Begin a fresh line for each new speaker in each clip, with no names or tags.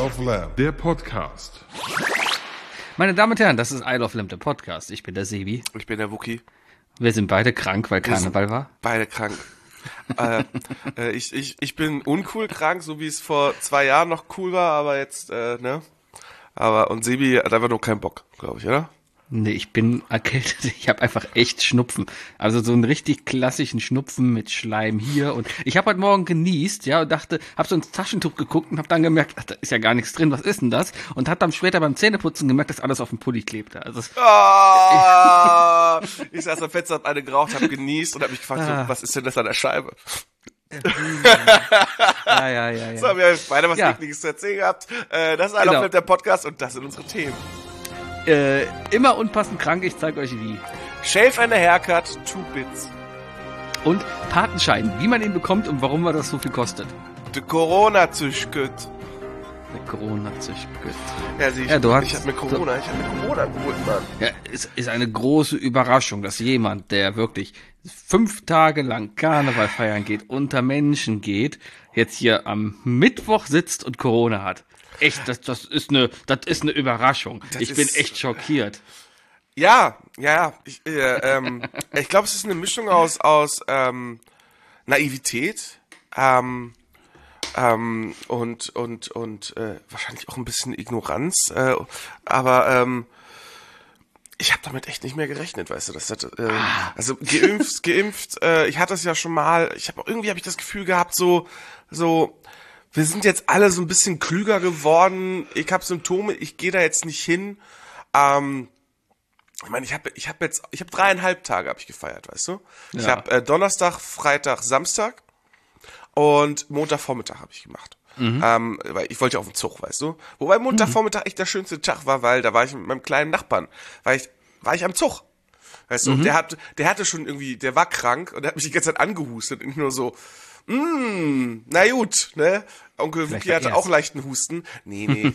of Lamb, der Podcast.
Meine Damen und Herren, das ist Isle of Lamb, der Podcast. Ich bin der Sebi.
Ich bin der Wookie.
Wir sind beide krank, weil Karneval war.
Beide krank. Ich bin uncool krank, so wie es vor 2 Jahren noch cool war, aber jetzt, ne? Und Sebi hat einfach nur keinen Bock, glaube ich, oder?
Nee, ich bin erkältet. Ich habe einfach echt Schnupfen. Also so einen richtig klassischen Schnupfen mit Schleim hier. Und ich habe heute Morgen genießt, ja, und dachte, habe so ins Taschentuch geguckt und habe dann gemerkt, ach, da ist ja gar nichts drin. Was ist denn das? Und hat dann später beim Zähneputzen gemerkt, dass alles auf dem Pulli klebte. Also
ich saß am Fenster, hab eine geraucht, hab genießt und hab mich gefragt, so, was ist denn das an der Scheibe?
Ja.
So, wir haben beide was Ekliges zu erzählen gehabt. Das ist Isle of Lamb, der Podcast, und das sind unsere Themen.
Immer unpassend krank, ich zeige euch wie.
Shave and a Haircut, 2 Bits.
Und Patenschein, wie man ihn bekommt und warum er das so viel kostet.
De Corona-Züschgüt.
Der Corona-Züschgüt.
Ja,
ich
hab mir Corona geholt, Mann.
Ja, es ist eine große Überraschung, dass jemand, der wirklich 5 Tage lang Karneval feiern geht, unter Menschen geht, jetzt hier am Mittwoch sitzt und Corona hat. Echt, das ist eine Überraschung. Ich bin echt schockiert.
Ja. Ich glaube, es ist eine Mischung aus Naivität und wahrscheinlich auch ein bisschen Ignoranz. Aber ich habe damit echt nicht mehr gerechnet, weißt du. Also geimpft. Ich hatte es ja schon mal. Irgendwie habe ich das Gefühl gehabt, so. Wir sind jetzt alle so ein bisschen klüger geworden. Ich habe Symptome, ich gehe da jetzt nicht hin. Ich meine, ich habe 3,5 Tage habe ich gefeiert, weißt du? Ja. Ich habe Donnerstag, Freitag, Samstag und Montagvormittag habe ich gemacht. Weil ich wollte ja auf den Zug, weißt du? Wobei Montagvormittag echt der schönste Tag war, weil da war ich mit meinem kleinen Nachbarn, war ich am Zug. Weißt du, und der hatte schon irgendwie, der war krank und der hat mich die ganze Zeit angehustet und ich nur so, na gut, ne? Onkel Wookie hatte auch leichten Husten. Nee.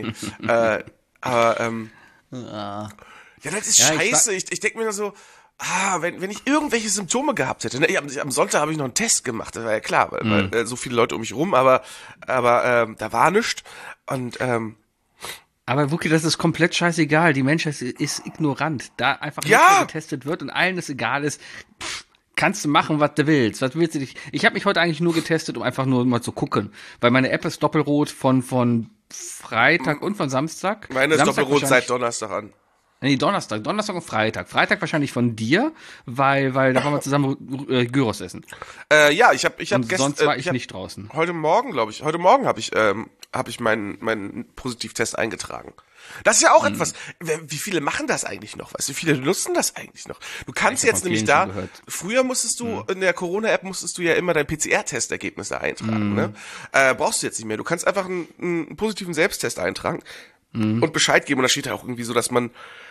Ja, das ist scheiße. Ich denke mir nur so, wenn ich irgendwelche Symptome gehabt hätte, ne? Am Sonntag habe ich noch einen Test gemacht, das war ja klar, weil so viele Leute um mich rum, aber da war nichts. Und
aber Wookie, das ist komplett scheißegal. Die Menschheit ist ignorant. Da einfach nicht getestet wird und allen es egal ist, kannst du machen, was du willst. Was willst du dich? Ich habe mich heute eigentlich nur getestet, um einfach nur mal zu gucken, weil meine App ist doppelrot von Freitag und von Samstag.
Meine ist doppelrot seit Donnerstag an.
Nee, Donnerstag und Freitag. Freitag wahrscheinlich von dir, weil da wollen wir zusammen Gyros essen.
Ja, ich habe gestern.
Sonst war ich nicht draußen.
Heute Morgen habe ich meinen Positivtest eingetragen. Das ist ja auch etwas. Wie viele machen das eigentlich noch? Weißt du, wie viele nutzen das eigentlich noch? Du kannst jetzt nämlich früher musstest du, in der Corona-App musstest du ja immer dein PCR-Testergebnisse eintragen, ne? Brauchst du jetzt nicht mehr. Du kannst einfach einen positiven Selbsttest eintragen und Bescheid geben. Und da steht ja auch irgendwie so, dass man,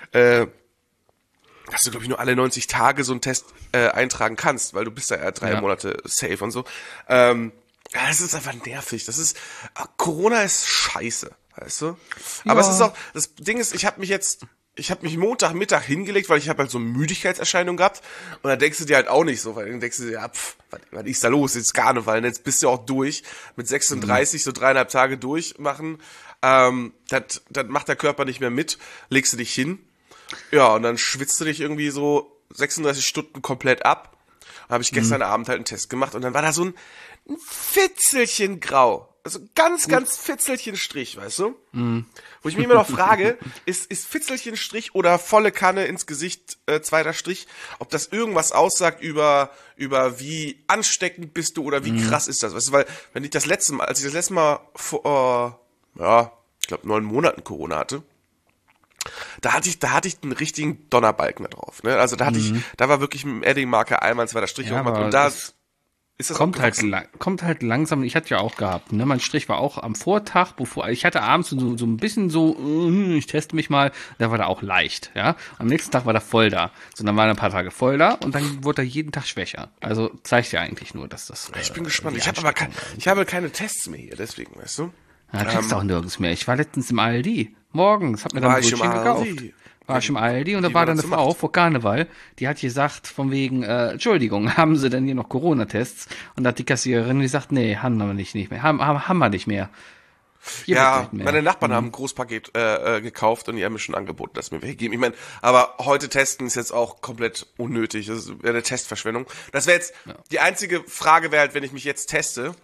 dass du, glaube ich, nur alle 90 Tage so einen Test eintragen kannst, weil du bist da ja 3 Monate safe und so. Das ist einfach nervig. Corona ist scheiße. Weißt du? Aber es ist auch, das Ding ist, ich habe mich Montagmittag hingelegt, weil ich habe halt so Müdigkeitserscheinungen gehabt, und da denkst du dir halt auch nicht so, weil dann denkst du dir, was ist da los, jetzt Karneval, jetzt bist du auch durch, mit 36 so 3,5 Tage durchmachen, das macht der Körper nicht mehr mit, legst du dich hin, ja, und dann schwitzt du dich irgendwie so 36 Stunden komplett ab. Dann habe ich gestern Abend halt einen Test gemacht und dann war da so ein Fitzelchen grau. Also ganz Fitzelchen Strich, weißt du? Wo ich mich immer noch frage, ist Fitzelchen Strich oder volle Kanne ins Gesicht, 2. Strich, ob das irgendwas aussagt über wie ansteckend bist du oder wie krass ist das? Weißt du, weil als ich das letzte Mal vor, ich glaube 9 Monaten Corona hatte, da hatte ich einen richtigen Donnerbalken da drauf, ne? Also da war wirklich mit dem Edding-Marker einmal 2. Strich gemacht und da ist das
kommt halt langsam. Ich hatte ja auch gehabt, ne? Mein Strich war auch am Vortag, ich hatte abends so ein bisschen so, ich teste mich mal, da war der auch leicht, ja. Am nächsten Tag war der voll da. So, dann war er ein paar Tage voll da und dann wurde er jeden Tag schwächer. Also zeigt ja eigentlich nur, dass das.
Ich bin gespannt. Ich habe keine Tests mehr hier, deswegen, weißt du.
Ja, kriegst du auch nirgends mehr. Ich war letztens im Aldi. Morgens, hab mir dann ein Brötchen gekauft. War ich im Aldi und da war dann eine Frau vor Karneval, die hat gesagt, von wegen, Entschuldigung, haben Sie denn hier noch Corona-Tests? Und da hat die Kassiererin gesagt, nee, haben wir nicht mehr. Haben wir nicht mehr. Hier
Ja,
wird mehr.
meine Nachbarn haben ein Großpaket gekauft und die haben mir schon angeboten, dass mir welche geben. Ich meine, aber heute testen ist jetzt auch komplett unnötig. Das wäre eine Testverschwendung. Das wäre jetzt, die einzige Frage wäre halt, wenn ich mich jetzt teste,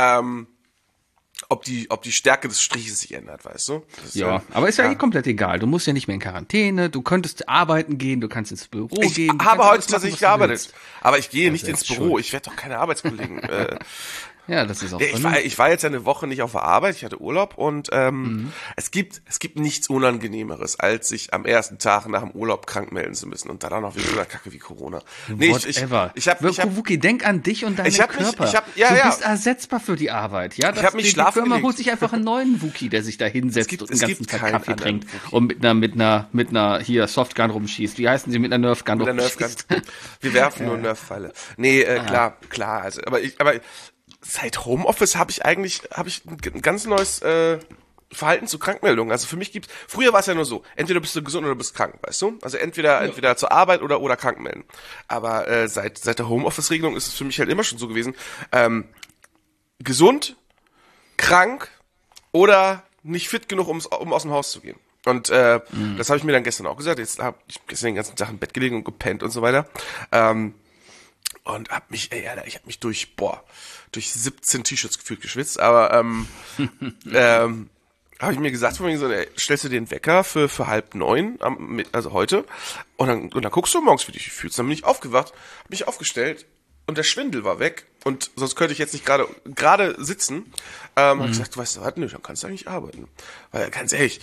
ob die Stärke des Striches sich ändert, weißt du? Das,
Ja, aber ist ja eh komplett egal. Du musst ja nicht mehr in Quarantäne, du könntest arbeiten gehen, du kannst ins Büro
Ich
gehen. Du
habe
kannst
heute
alles machen,
tatsächlich
was du
gearbeitet.
willst.
Aber ich gehe nicht
selbst
ins Büro.
schuld.
Ich werde doch keine Arbeitskollegen.
Ja, das ist auch
Ich war jetzt eine Woche nicht auf der Arbeit, ich hatte Urlaub und es gibt nichts Unangenehmeres, als sich am ersten Tag nach dem Urlaub krank melden zu müssen und dann auch noch wegen so einer Kacke wie Corona. Nee, ich hab
Wuki, denk an dich und deinen Körper.
Ja,
du
ja.
bist ersetzbar für die Arbeit. Ja,
Ich hab mich
die
schlafen
Firma
gelegt.
holt sich einfach einen neuen Wuki, der sich da hinsetzt und den ganzen Tag
keinen
Kaffee
anderen
trinkt
Wookie.
und mit einer hier Softgun rumschießt. Wie heißen sie? Mit einer Nerfgun
mit der
rumschießt.
Nerfgun. Wir werfen nur Nerf-Pfeile. Nee, klar, also, aber seit Homeoffice habe ich ein ganz neues Verhalten zu Krankmeldungen. Also für mich früher war es ja nur so, entweder bist du gesund oder bist krank, weißt du? Also entweder zur Arbeit oder krank melden. Aber seit der Homeoffice-Regelung ist es für mich halt immer schon so gewesen, gesund, krank oder nicht fit genug, um aus dem Haus zu gehen. Und das habe ich mir dann gestern auch gesagt. Jetzt habe ich gestern den ganzen Tag im Bett gelegen und gepennt und so weiter. Und hab mich durch 17 T-Shirts gefühlt geschwitzt, aber habe ich mir gesagt, von wegen so, stellst du den Wecker für 8:30, also heute, und dann guckst du morgens, wie du dich fühlst. Dann bin ich aufgewacht, hab mich aufgestellt und der Schwindel war weg und sonst könnte ich jetzt nicht gerade sitzen. Hab ich gesagt, du weißt was, nö, dann kannst du eigentlich arbeiten. Weil ganz ehrlich,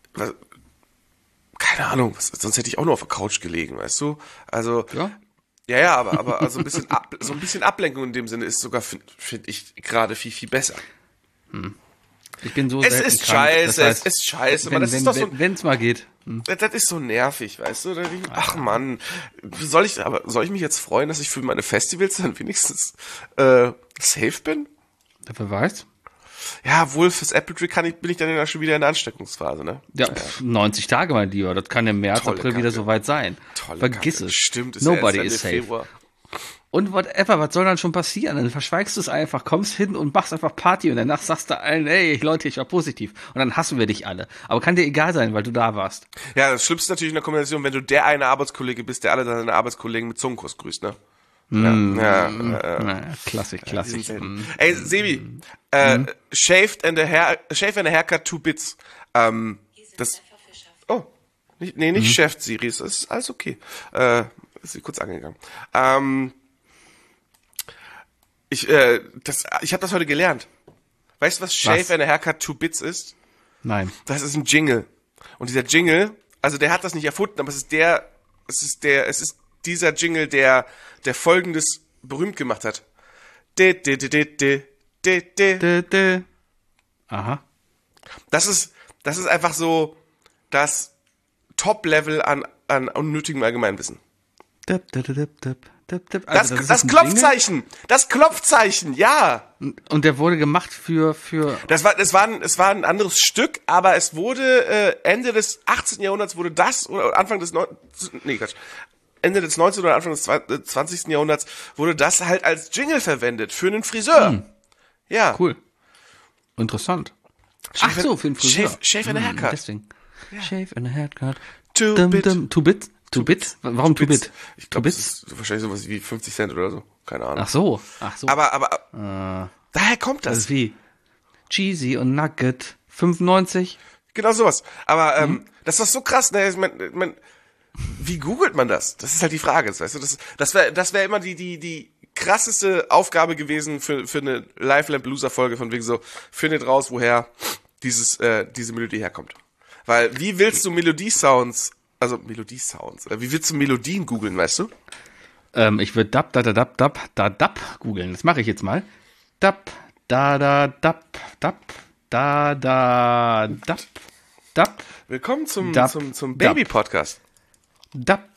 keine Ahnung, sonst hätte ich auch nur auf der Couch gelegen, weißt du? Also ja, aber also ein bisschen Ablenkung in dem Sinne ist sogar, finde ich, gerade viel, viel besser.
Ich bin so
Es
selten
ist
krank.
scheiße,
Das heißt,
es ist scheiße, aber das ist doch so,
wenn es mal geht.
das ist so nervig, weißt du? Ach Mann, soll ich mich jetzt freuen, dass ich für meine Festivals dann wenigstens safe bin?
Wer weiß?
Ja, wohl fürs Apple Tree bin ich dann ja schon wieder in der Ansteckungsphase, ne?
Ja, 90 Tage, mein Lieber. Das kann im März,
Tolle
April wieder
Kacke.
soweit sein. Vergiss
Kacke.
es.
Stimmt, ist
Nobody
ja jetzt
is
Ende
safe.
Februar.
Und whatever, was soll dann schon passieren? Dann verschweigst du es einfach, kommst hin und machst einfach Party und danach sagst du allen, ey, Leute, ich war positiv. Und dann hassen wir dich alle. Aber kann dir egal sein, weil du da warst.
Ja, das Schlimmste natürlich in der Kombination, wenn du der eine Arbeitskollege bist, der alle deine Arbeitskollegen mit Zungenkuss grüßt, ne?
Klassisch.
Ey, Sebi, shaved and a haircut 2 bits. Das, oh, nicht shaved, Siri, das ist alles okay. Ist sie kurz angegangen. Ich habe das heute gelernt. Weißt du, was Shave and a Haircut 2 Bits ist?
Nein.
Das ist ein Jingle. Und dieser Jingle, also der hat das nicht erfunden, aber es ist dieser Jingle, der Folgendes berühmt gemacht hat.
Aha.
Das ist einfach so das Top-Level an unnötigem Allgemeinwissen.
Also,
Das Klopfzeichen! Das Klopfzeichen, ja!
Und der wurde gemacht für.
Es war ein anderes Stück, aber es wurde Ende des 18. Jahrhunderts wurde das, oder Anfang des Ende des 19. oder Anfang des 20. Jahrhunderts wurde das halt als Jingle verwendet für einen Friseur. Ja.
Cool. Interessant. Ach so, für einen Friseur.
Shave and a Haircut.
Deswegen. Ja. Shave and a Haircut.
2 Bit.
2 Bit? 2 Bit? Warum 2 Bit?
Ich glaube, das ist wahrscheinlich sowas wie 50 Cent oder so. Keine Ahnung.
Ach so.
Aber daher kommt das.
Das ist wie Cheesy und Nugget 95.
Genau sowas. Aber das ist so krass, ne? Ich mein, wie googelt man das? Das ist halt die Frage, weißt du? Das wäre immer die krasseste Aufgabe gewesen für eine Live-Lamp Loser-Folge von wegen so, findet raus, woher diese Melodie herkommt. Weil wie willst du Melodie-Sounds, wie willst du Melodien googeln, weißt du?
Ich würde dab googeln. Das mache ich jetzt mal. Dab, dab.
Willkommen zum Baby-Podcast.
Dab.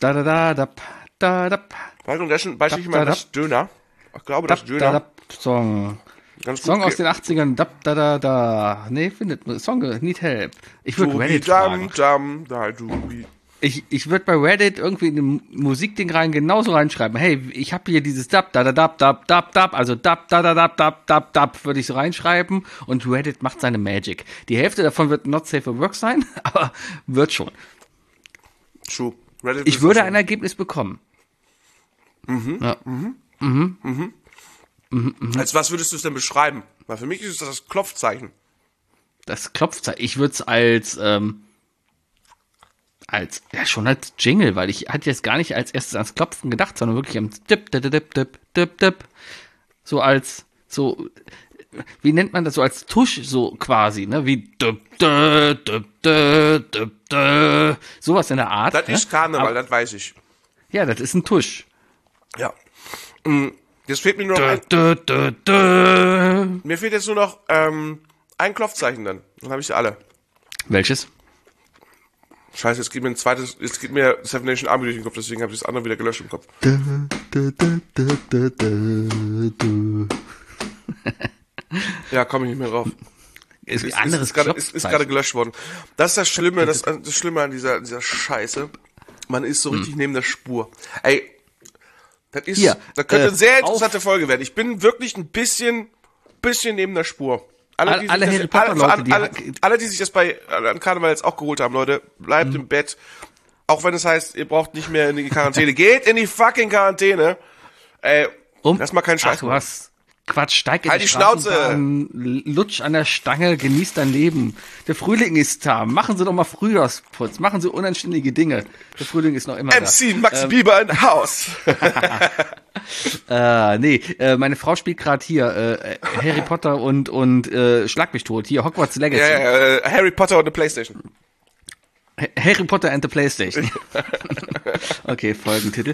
Beispiel mal das Döner. Ich glaube, das Döner.
Song.
Ganz gut.
Song aus den 80ern. Nee, findet Song, need help. Ich würde Reddit fragen. Ich würde bei Reddit irgendwie in ein Musikding genauso reinschreiben. Hey, ich habe hier dieses Dab, da, da, dab, dab, dab, dab, also Dab, da, da, dab, dab, dab, dab, würde ich so reinschreiben und Reddit macht seine Magic. Die Hälfte davon wird not safe for work sein, aber wird schon.
True.
Ich würde ein Ergebnis bekommen.
Ja. Als was würdest du es denn beschreiben? Weil für mich ist das Klopfzeichen.
Das Klopfzeichen. Ich würde es schon als Jingle, weil ich hatte jetzt gar nicht als erstes ans Klopfen gedacht, sondern wirklich am Dip, dip, dip, dip, dip, dip. Wie nennt man das, so als Tusch, so quasi, ne, wie dip, dip, dip, dip, dip, dip. Sowas in der Art.
Das ist Karneval, das weiß ich.
Ja, das ist ein Tusch.
Ja. Jetzt fehlt mir nur noch mir fehlt jetzt nur noch ein Klopfzeichen dann habe ich sie alle.
Welches?
Scheiße, jetzt geht mir Seven Nation Army durch den Kopf, deswegen habe ich das andere wieder gelöscht im Kopf. Ja, komme ich nicht mehr drauf.
Ist
gerade gelöscht worden. Das ist das Schlimme, das Schlimme an dieser Scheiße. Man ist so richtig neben der Spur. Ey, das könnte eine sehr interessante Folge werden. Ich bin wirklich ein bisschen neben der Spur. Alle, die sich das an Karneval jetzt auch geholt haben, Leute, bleibt im Bett. Auch wenn es heißt, ihr braucht nicht mehr in die Quarantäne. Geht in die fucking Quarantäne. Ey, lass mal keinen Scheiß machen.
Quatsch, steig in
halt die Schnauze.
Lutsch an der Stange, genießt dein Leben. Der Frühling ist da. Machen Sie doch mal Frühjahrsputz. Machen Sie unanständige Dinge. Der Frühling ist noch immer da.
MC Max Bieber in Haus.
Meine Frau spielt gerade hier Harry Potter und Schlag mich tot. Hier, Hogwarts Legacy.
Harry Potter und the Playstation.
Harry Potter and the Playstation. Okay, Folgentitel.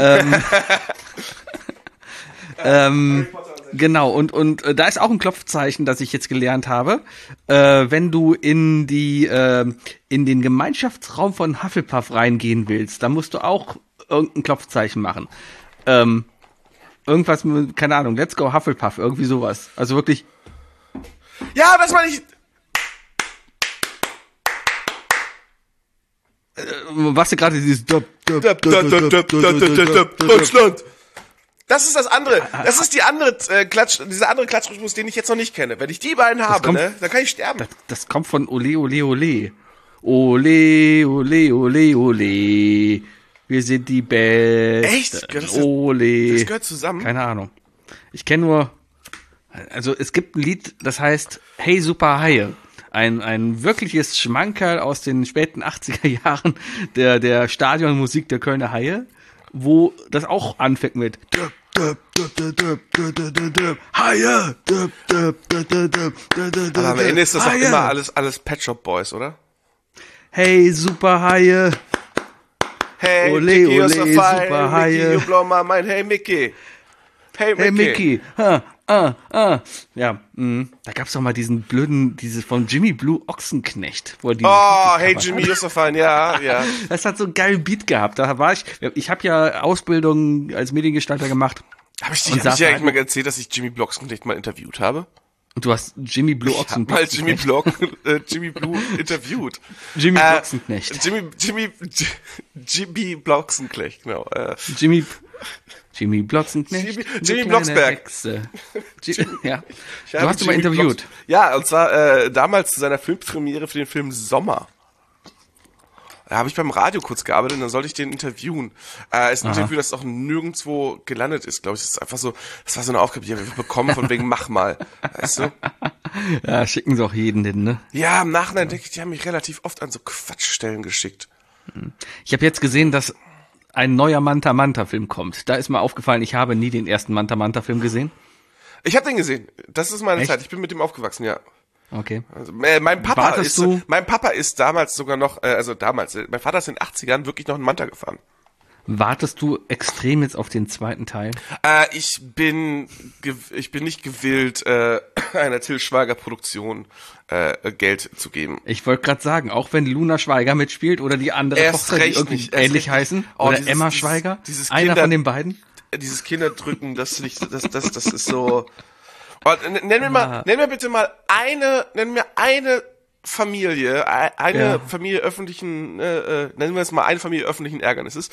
Genau, und da ist auch ein Klopfzeichen, das ich jetzt gelernt habe. Wenn du in den Gemeinschaftsraum von Hufflepuff reingehen willst, dann musst du auch irgendein Klopfzeichen machen. Irgendwas mit, keine Ahnung, let's go Hufflepuff, irgendwie sowas. Also wirklich.
Ja, das meine ich.
Was du gerade dieses
Deutschland. Das ist das andere. Das ist dieser andere Klatschrhythmus, den ich jetzt noch nicht kenne. Wenn ich die beiden habe, dann kann ich sterben.
Das kommt von Ole, Ole, Ole. Ole, Ole, Ole, Ole. Wir sind die Besten.
Echt?
Ole.
Das gehört zusammen?
Keine Ahnung. Ich kenne nur, also es gibt ein Lied, das heißt Hey Super Haie. Ein wirkliches Schmankerl aus den späten 80er Jahren der Stadionmusik der Kölner Haie, wo das auch anfängt mit Haie.
Aber am Ende ist das auch immer alles Pet Shop Boys, oder?
Hey Super Haie.
Hey,
ole,
Mickey,
ole,
super
super Haie.
Mickey, you blow my mind. Hey, Mickey.
Hey, Mickey. Ja, da gab's doch mal dieses von Jimmy Blue Ochsenknecht. Wo
Hey Jimmy, you're so fine, ja.
Das hat so einen geilen Beat gehabt. Da war ich habe ja Ausbildung als Mediengestalter gemacht.
Hab ich dir eigentlich mal erzählt, dass ich Jimmy Blue Ochsenknecht mal interviewt habe?
Du hast Jimmy Blue Ochsenknecht.
Jimmy Blue interviewt.
Jimmy Ochsenknecht.
Jimmy Blocksenknecht, genau.
Jimmy Blocksenknecht.
Jimmy Blocksberg.
Ja. Du hast ihn mal interviewt.
Ja, und zwar damals zu seiner Filmpremiere für den Film Sommer. Da habe ich beim Radio kurz gearbeitet und dann sollte ich den interviewen. Ist ein Interview, das auch nirgendwo gelandet ist, glaube ich. Das ist einfach so, das war so eine Aufgabe, die habe ich bekommen, von wegen mach mal. Weißt du?
Ja, schicken sie auch jeden hin, ne?
Ja, im Nachhinein denke ich, die haben mich relativ oft an so Quatschstellen geschickt.
Ich habe jetzt gesehen, dass ein neuer Manta-Manta-Film kommt. Da ist mir aufgefallen, ich habe nie den ersten Manta-Manta-Film gesehen.
Ich habe den gesehen. Das ist meine Zeit. Ich bin mit dem aufgewachsen, ja.
Okay.
Also, mein Papa ist damals sogar noch, mein Vater ist in den 80ern wirklich noch einen Manta gefahren.
Wartest du extrem jetzt auf den zweiten Teil?
Ich bin nicht gewillt, einer Till Schweiger Produktion Geld zu geben.
Ich wollte gerade sagen, auch wenn Luna Schweiger mitspielt oder die andere Tochter, die irgendwie ähnlich heißen, oder Emma Schweiger, einer von den beiden.
Dieses Kinderdrücken, das ist so. Nenn mir bitte mal eine Familie, eine Familie öffentlichen, nennen wir es mal eine Familie öffentlichen Ärgernisses,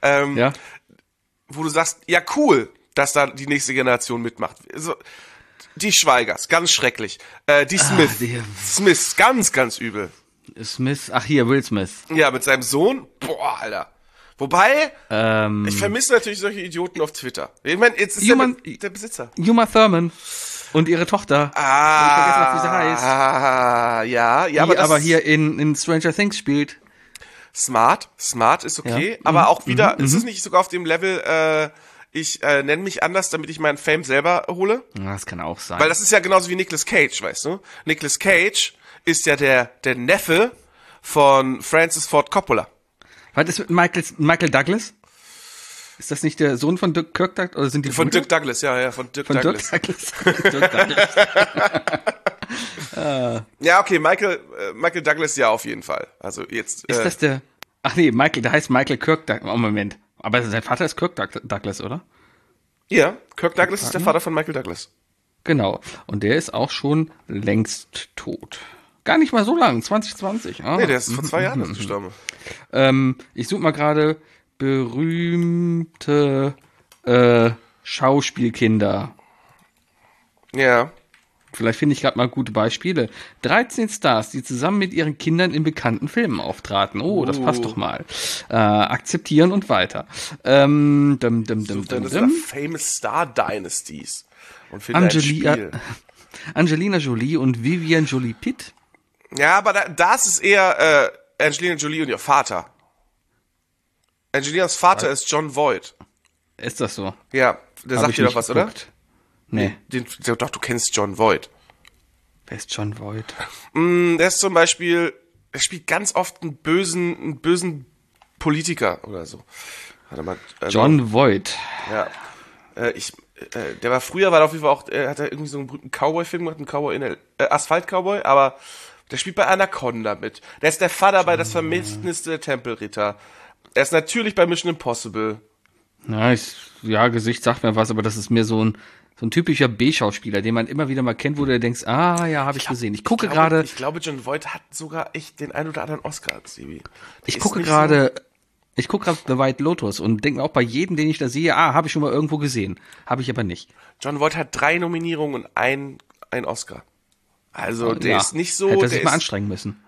wo du sagst, ja cool, dass da die nächste Generation mitmacht. Also, die Schweigers, ganz schrecklich. Die Smiths, ganz, ganz übel.
Smith, ach hier, Will Smith.
Ja, mit seinem Sohn, boah, Alter. Wobei, ich vermisse natürlich solche Idioten auf Twitter. Ich meine, jetzt ist der Besitzer.
Uma Thurman und ihre Tochter. Ich vergesse noch, wie sie heißt.
Ja,
die aber hier in Stranger Things spielt.
Smart ist okay, aber auch wieder, ist es nicht sogar auf dem Level, ich nenne mich anders, damit ich meinen Fame selber hole?
Das kann auch sein.
Weil das ist ja genauso wie Nicolas Cage, weißt du? Nicolas Cage ist ja der Neffe von Francis Ford Coppola.
Was ist mit Michael Douglas? Ist das nicht der Sohn von Kirk Douglas? Oder sind die
von Dirk Douglas, ja, von Dirk Douglas.
Dirk Douglas.
Ja, okay, Michael Douglas ja auf jeden Fall. Also jetzt.
Ist das der? Ach nee, der heißt Michael Kirk Douglas. Oh, Moment. Aber sein Vater ist Kirk Douglas, oder?
Ja, Kirk Douglas ist der Vater von Michael Douglas.
Genau. Und der ist auch schon längst tot. Gar nicht mal so lang, 2020.
Nee, der ist vor 2 Jahren gestorben.
Ich suche mal gerade berühmte Schauspielkinder.
Ja.
Vielleicht finde ich gerade mal gute Beispiele. 13 Stars, die zusammen mit ihren Kindern in bekannten Filmen auftraten. Oh, das passt doch mal. Akzeptieren und weiter.
Famous Star Dynasties. Und finde ein Spiel.
Angelina Jolie und Vivian Jolie Pitt.
Ja, aber das ist eher Angelina Jolie und ihr Vater. Angelinas Vater ist John Voight.
Ist das so?
Ja, der sagt dir doch was,
geguckt. Oder? Nee.
Doch, du kennst John Voight.
Wer ist John Voight?
Der ist zum Beispiel, er spielt ganz oft einen bösen Politiker oder so. Warte mal.
John Voight.
Ja. Früher war er auf jeden Fall auch, hat er irgendwie so einen berühmten Cowboy-Film gemacht, einen Asphalt-Cowboy, aber der spielt bei Anaconda mit. Der ist der Vater bei Das Vermächtnis der Tempelritter. Er ist natürlich bei Mission Impossible.
Gesicht sagt mir was, aber das ist mir so ein typischer B-Schauspieler, den man immer wieder mal kennt, wo du denkst, habe ich gesehen. Ich glaube,
John Voight hat sogar echt den ein oder anderen Oscar, Sebi.
Ich gucke gerade The White Lotus und denke mir auch bei jedem, den ich da sehe, habe ich schon mal irgendwo gesehen. Habe ich aber nicht.
John Voight hat 3 Nominierungen und ein Oscar. Also, der ist nicht so.
Hätte er sich mal anstrengen müssen.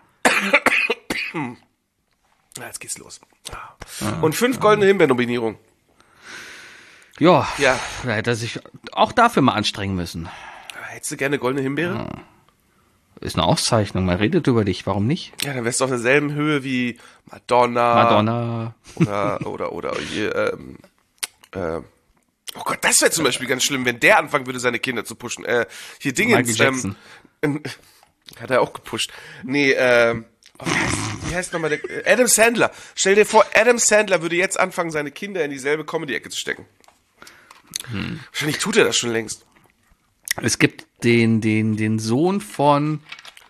Jetzt geht's los. Und 5 goldene Himbeer-Nominierungen.
Ja, da hätte er sich auch dafür mal anstrengen müssen.
Hättest du gerne goldene Himbeere?
Ja. Ist eine Auszeichnung, man redet über dich, warum nicht?
Ja, dann wärst du auf derselben Höhe wie Madonna. Oder oh Gott, das wäre zum Beispiel ganz schlimm, wenn der anfangen würde, seine Kinder zu pushen. Hier Dingens.
Michael Jackson.
Hat er auch gepusht. Nee, wie heißt nochmal der? Adam Sandler. Stell dir vor, Adam Sandler würde jetzt anfangen, seine Kinder in dieselbe Comedy-Ecke zu stecken. Wahrscheinlich tut er das schon längst.
Es gibt den Sohn von,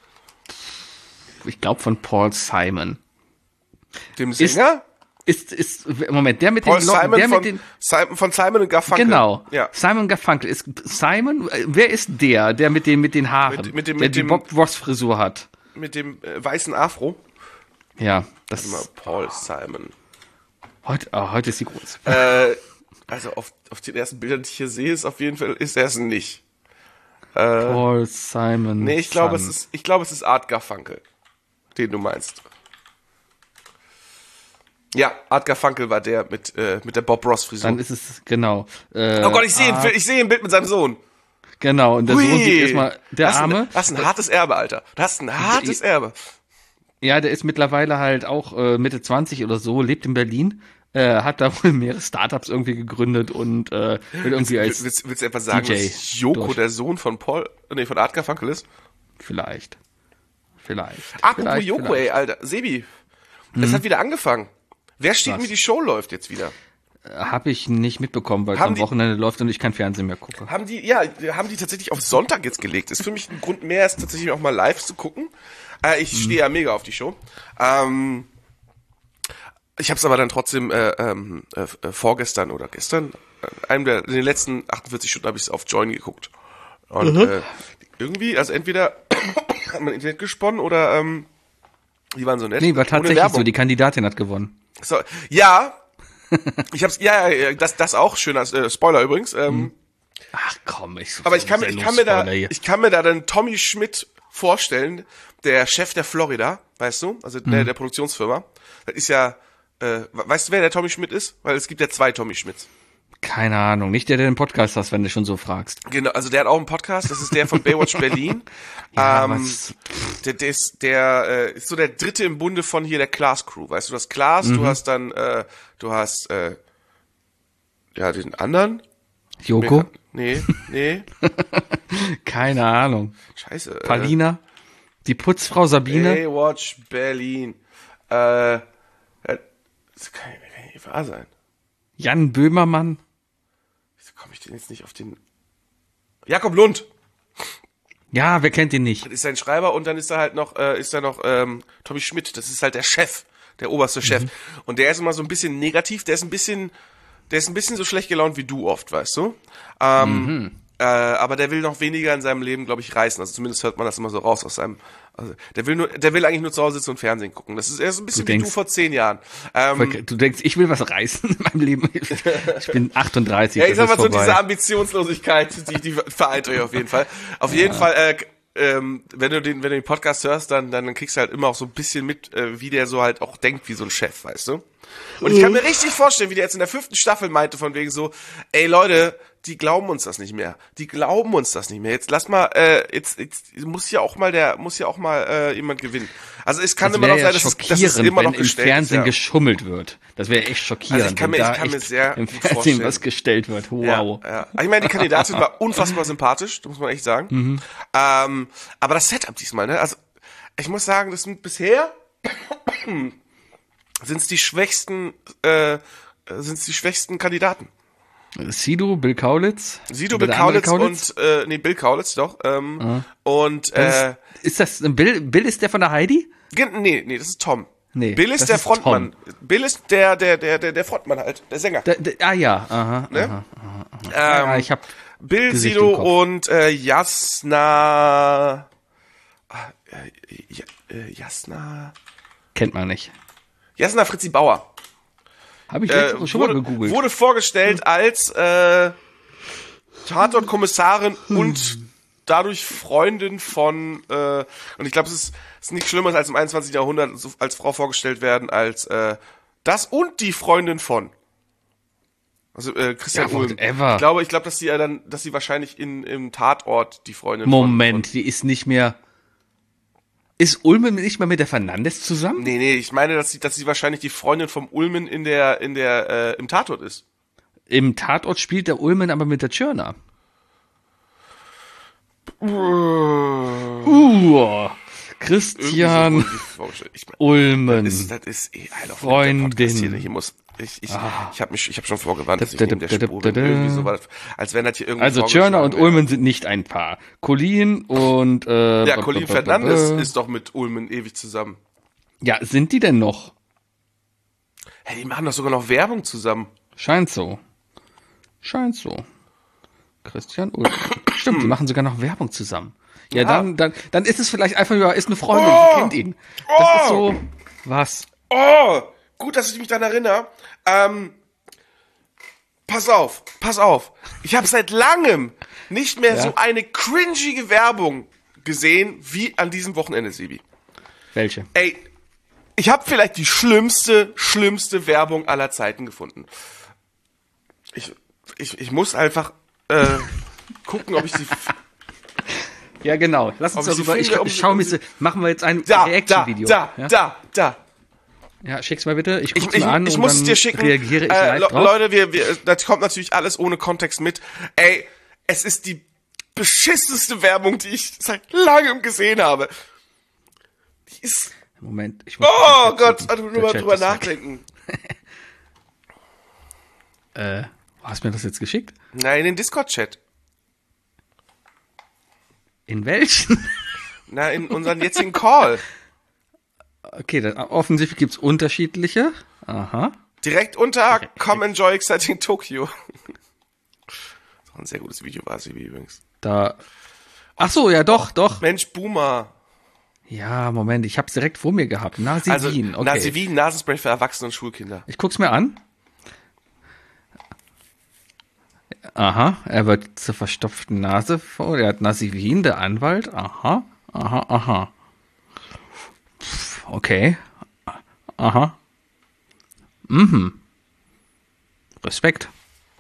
ich glaube von Paul Simon.
Dem Sänger?
Moment, der mit
Paul
den
von Simon und Garfunkel.
Genau.
Ja.
Simon Garfunkel ist Simon. Wer ist der mit den Haaren, der die Bob Ross Frisur hat?
Mit dem weißen Afro.
Ja, das
ist Paul Simon.
Heute ist sie groß.
Also auf den ersten Bildern, die ich hier sehe, ist er es nicht.
Paul Simon.
Nee, ich glaube, es ist Art Garfunkel, den du meinst. Ja, Art Garfunkel war der mit der Bob Ross Frisur.
Dann ist es, genau.
Oh Gott, ich sehe ein Bild mit seinem Sohn.
Genau, und der Sohn sieht erstmal, der Arme.
Das ist ein hartes Erbe, Alter. Das ist ein hartes Erbe.
Ja, der ist mittlerweile halt auch Mitte 20 oder so, lebt in Berlin, hat da wohl mehrere Startups irgendwie gegründet und wird irgendwie als
Willst du etwa sagen,
DJ
dass Joko der Sohn von Art Garfunkel ist?
Vielleicht.
Apropos Joko, ey, Alter. Sebi, es hat wieder angefangen. Wer steht mir, die Show läuft jetzt wieder?
Habe ich nicht mitbekommen, weil es am Wochenende läuft und ich kein Fernsehen mehr gucke.
Haben die tatsächlich auf Sonntag jetzt gelegt. Ist für mich ein Grund mehr, es tatsächlich auch mal live zu gucken. Ich stehe ja mega auf die Show. Ich habe es aber dann trotzdem vorgestern oder gestern, in den letzten 48 Stunden habe ich es auf Join geguckt. Und irgendwie, also entweder hat man Internet gesponnen oder die waren so nett.
Nee, war tatsächlich so, die Kandidatin hat gewonnen.
So, ja, ich hab's, ja, das auch schön als Spoiler übrigens.
Ach komm,
aber ich kann mir da dann Tommy Schmidt vorstellen, der Chef der Florida, weißt du, also der Produktionsfirma. Das ist ja, weißt du, wer der Tommy Schmidt ist? Weil es gibt ja 2 Tommy Schmidts.
Keine Ahnung, nicht der den Podcast hast, wenn du schon so fragst.
Genau, also der hat auch einen Podcast, das ist der von Baywatch Berlin.
Ja,
Der ist so der dritte im Bunde von hier der Klaas Crew. Weißt du, das Klaas, du hast dann, ja, den anderen.
Joko?
Nee.
Keine Ahnung.
Scheiße.
Palina? Die Putzfrau Sabine?
Baywatch Berlin. Das kann nicht wahr sein.
Jan Böhmermann?
Wieso komme ich denn jetzt nicht auf den... Jakob Lund.
Ja, wer kennt ihn nicht?
Das ist sein Schreiber und dann ist da halt noch, Tommy Schmidt. Das ist halt der Chef, der oberste Chef. Und der ist immer so ein bisschen negativ, der ist ein bisschen so schlecht gelaunt wie du oft, weißt du? Aber der will noch weniger in seinem Leben, glaube ich, reißen. Also zumindest hört man das immer so raus aus seinem. Also der will eigentlich nur zu Hause sitzen und Fernsehen gucken. Er ist ein bisschen wie du vor 10 Jahren.
Du denkst, ich will was reißen in meinem Leben. Ich bin 38.
Ja, ich sag mal so, diese Ambitionslosigkeit, die vereint euch auf jeden Fall. Auf jeden Fall, wenn du den Podcast hörst, dann kriegst du halt immer auch so ein bisschen mit, wie der so halt auch denkt wie so ein Chef, weißt du? Und ich kann mir richtig vorstellen, wie der jetzt in der 5. Staffel meinte, von wegen so, ey Leute, die glauben uns das nicht mehr. Jetzt lass mal, jetzt muss ja auch mal jemand gewinnen. Also es kann immer noch sein, dass es immer noch gestellt ist.
Wenn im Fernsehen geschummelt wird. Das wäre echt schockierend.
Also ich kann mir sehr
im
gut
Fernsehen
vorstellen,
was gestellt wird. Wow.
Ja. Ich meine, die Kandidatin war unfassbar sympathisch, das muss man echt sagen. Aber das Setup diesmal, ne? Also ich muss sagen, das sind bisher sind es die schwächsten Kandidaten.
Sido, Bill Kaulitz?
Bill Kaulitz und Bill Kaulitz, doch. Und
ist das Bill ist der von der Heidi?
Nee, das ist Tom.
Nee,
Bill ist der Frontmann. Tom. Bill ist der Frontmann halt, der Sänger.
Ja, aha.
Ne?
Ja, ich hab
Bill,
Gesicht
Sido und Jasna. Jasna.
Kennt man nicht.
Jasna Fritzi Bauer.
Habe ich jetzt schon mal gegoogelt.
Wurde vorgestellt als Tatort-Kommissarin und dadurch Freundin von, und ich glaube, es ist nichts Schlimmeres als im 21. Jahrhundert als Frau vorgestellt werden, als das und die Freundin von. Also Christian Ulm. Ich glaube, dass sie wahrscheinlich im Tatort die Freundin
Moment, die ist nicht mehr. Ist Ulmen nicht mehr mit der Fernandes zusammen?
Nee, ich meine, dass sie wahrscheinlich die Freundin vom Ulmen im Tatort ist.
Im Tatort spielt der Ulmen aber mit der Tschirner. Christian Ulmen.
Das ist
Freundin.
Ich habe schon vorgewarnt, dass ich neben der Spur bin. Irgendwie so war, als wenn das hier irgendwie.
Also Tschirner und Ulmen sind nicht ein Paar. Colin und
Colin Fernandes ist doch mit Ulmen ewig zusammen.
Ja, sind die denn noch?
Hey, die machen doch sogar noch Werbung zusammen.
Scheint so. Christian Ulmen. Stimmt, die machen sogar noch Werbung zusammen. Ja, dann ist es vielleicht einfach ist eine Freundin, die kennt ihn. Das ist so. Was?
Gut, dass ich mich daran erinnere. Pass auf. Ich habe seit langem nicht mehr so eine cringige Werbung gesehen wie an diesem Wochenende, Sebi.
Welche?
Ey, ich habe vielleicht die schlimmste Werbung aller Zeiten gefunden. Ich muss einfach gucken, ob ich sie...
Ja, genau. Lass uns darüber... Machen wir jetzt ein Reaction-Video.
Da.
Ja, schick's mal bitte. Ich
muss es dir schicken.
Reagiere ich live drauf.
Leute, das kommt natürlich alles ohne Kontext mit. Ey, es ist die beschissenste Werbung, die ich seit langem gesehen habe. Die ist...
Moment, ich muss...
Oh Gott, nur mal drüber nachdenken.
Hast du mir das jetzt geschickt?
Nein, in den Discord-Chat.
In welchen?
Na, in unseren jetzigen Call.
Okay, dann offensichtlich gibt's unterschiedliche. Aha.
Direkt unter Come Enjoy Exciting Tokyo. Das war ein sehr gutes Video, war sie übrigens.
Da. Ach so, ja, doch.
Mensch, Boomer.
Ja, Moment, ich hab's direkt vor mir gehabt. Nasivin,
Also,
okay.
Nasivin, Nasenspray für Erwachsene und Schulkinder.
Ich guck's mir an. Aha, er wird zur verstopften Nase vor. Er hat Nasivin, der Anwalt. Aha. Okay. Aha. Respekt.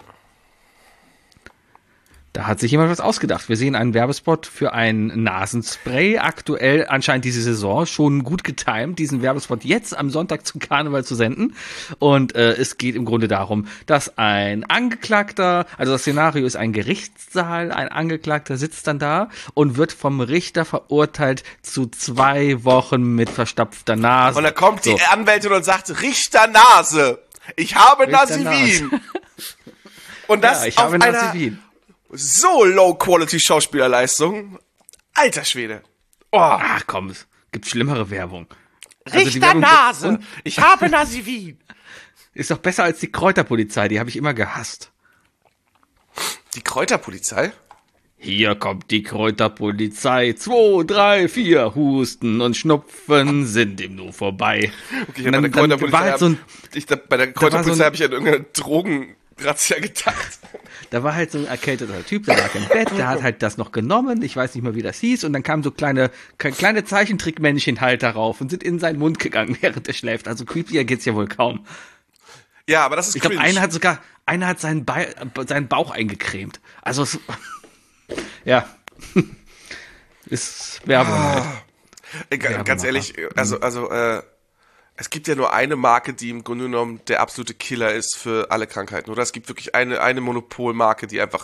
Da hat sich jemand was ausgedacht. Wir sehen einen Werbespot für ein Nasenspray. Aktuell anscheinend diese Saison schon gut getimt, diesen Werbespot jetzt am Sonntag zum Karneval zu senden. Und es geht im Grunde darum, dass ein Angeklagter, also das Szenario ist ein Gerichtssaal, ein Angeklagter sitzt dann da und wird vom Richter verurteilt zu 2 Wochen mit verstopfter Nase.
Und dann kommt die Anwältin und sagt, Richter Nase, ich habe Nasivin. Und das
ich
auf
habe
einer
Nasivin.
so Low-Quality-Schauspielerleistung. Alter Schwede. Oh.
Ach komm, es gibt schlimmere Werbung. Also die
Richter
Werbung
Nase, ich habe Nasivin.
ist doch besser als die Kräuterpolizei, die habe ich immer gehasst.
Die Kräuterpolizei?
Hier kommt die Kräuterpolizei. 2, 3, 4 Husten und Schnupfen sind ihm nur vorbei.
Okay, bei der Kräuterpolizei habe ich an irgendeine Drogenrazzia gedacht.
Da war halt so ein erkälteter Typ, der lag im Bett, der hat halt das noch genommen, ich weiß nicht mehr, wie das hieß, und dann kamen so kleine Zeichentrickmännchen halt darauf und sind in seinen Mund gegangen, während er schläft. Also creepier geht's ja wohl kaum.
Ja, aber das ist
Ich glaube, einer hat seinen Bauch eingecremt. Also ja. Ist Werbung halt.
Ganz ehrlich, es gibt ja nur eine Marke, die im Grunde genommen der absolute Killer ist für alle Krankheiten, oder? Es gibt wirklich eine Monopolmarke, die einfach,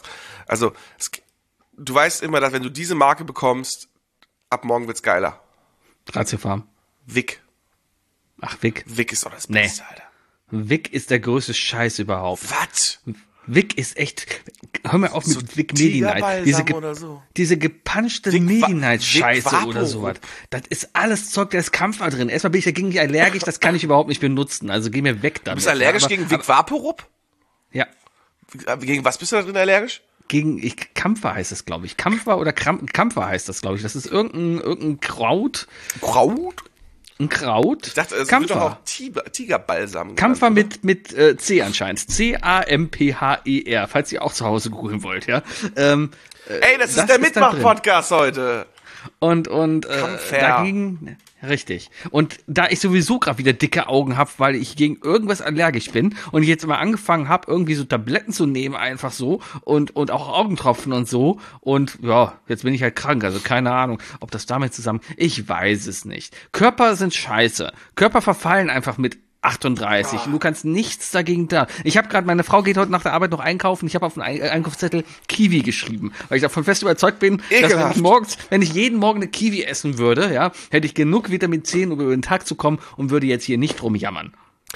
du weißt immer, dass wenn du diese Marke bekommst, ab morgen wird's geiler.
Ratiofarm.
Vic.
Ach, Vic.
Vic ist doch das Beste, Alter.
Vic ist der größte Scheiß überhaupt.
Was?
Vic ist echt, hör mal auf mit
So
Vic Medi-Night. Diese gepanschte Medi-Night-Scheiße oder sowas. Das ist alles Zeug, da ist Kampfer drin. Erstmal bin ich dagegen nicht allergisch, das kann ich überhaupt nicht benutzen. Also geh mir weg damit.
Du bist allergisch gegen Vic Vaporub?
Ja.
Gegen was bist du da drin allergisch?
Kampfer heißt es, glaube ich. Kampfer oder Kampfer heißt das, glaube ich. Das ist irgendein Kraut.
Kraut?
Ein Kraut.
Ich dachte, es wird doch auch Tigerbalsam.
Kampfer mit C anscheinend. C-A-M-P-H-E-R, falls ihr auch zu Hause googeln wollt, ja.
Ey, das ist der Mitmach-Podcast heute.
Und dagegen, richtig. Und da ich sowieso gerade wieder dicke Augen habe, weil ich gegen irgendwas allergisch bin und ich jetzt mal angefangen habe, irgendwie so Tabletten zu nehmen, einfach so und auch Augentropfen und so, und ja, jetzt bin ich halt krank, also keine Ahnung, ob das damit zusammen, ich weiß es nicht. Körper sind scheiße. Körper verfallen einfach mit 38. Du kannst nichts dagegen da. Ich habe gerade, meine Frau geht heute nach der Arbeit noch einkaufen. Ich habe auf den Einkaufszettel Kiwi geschrieben, weil ich davon fest überzeugt bin, dass wenn ich jeden Morgen eine Kiwi essen würde, ja, hätte ich genug Vitamin C, um über den Tag zu kommen, und würde jetzt hier nicht rumjammern.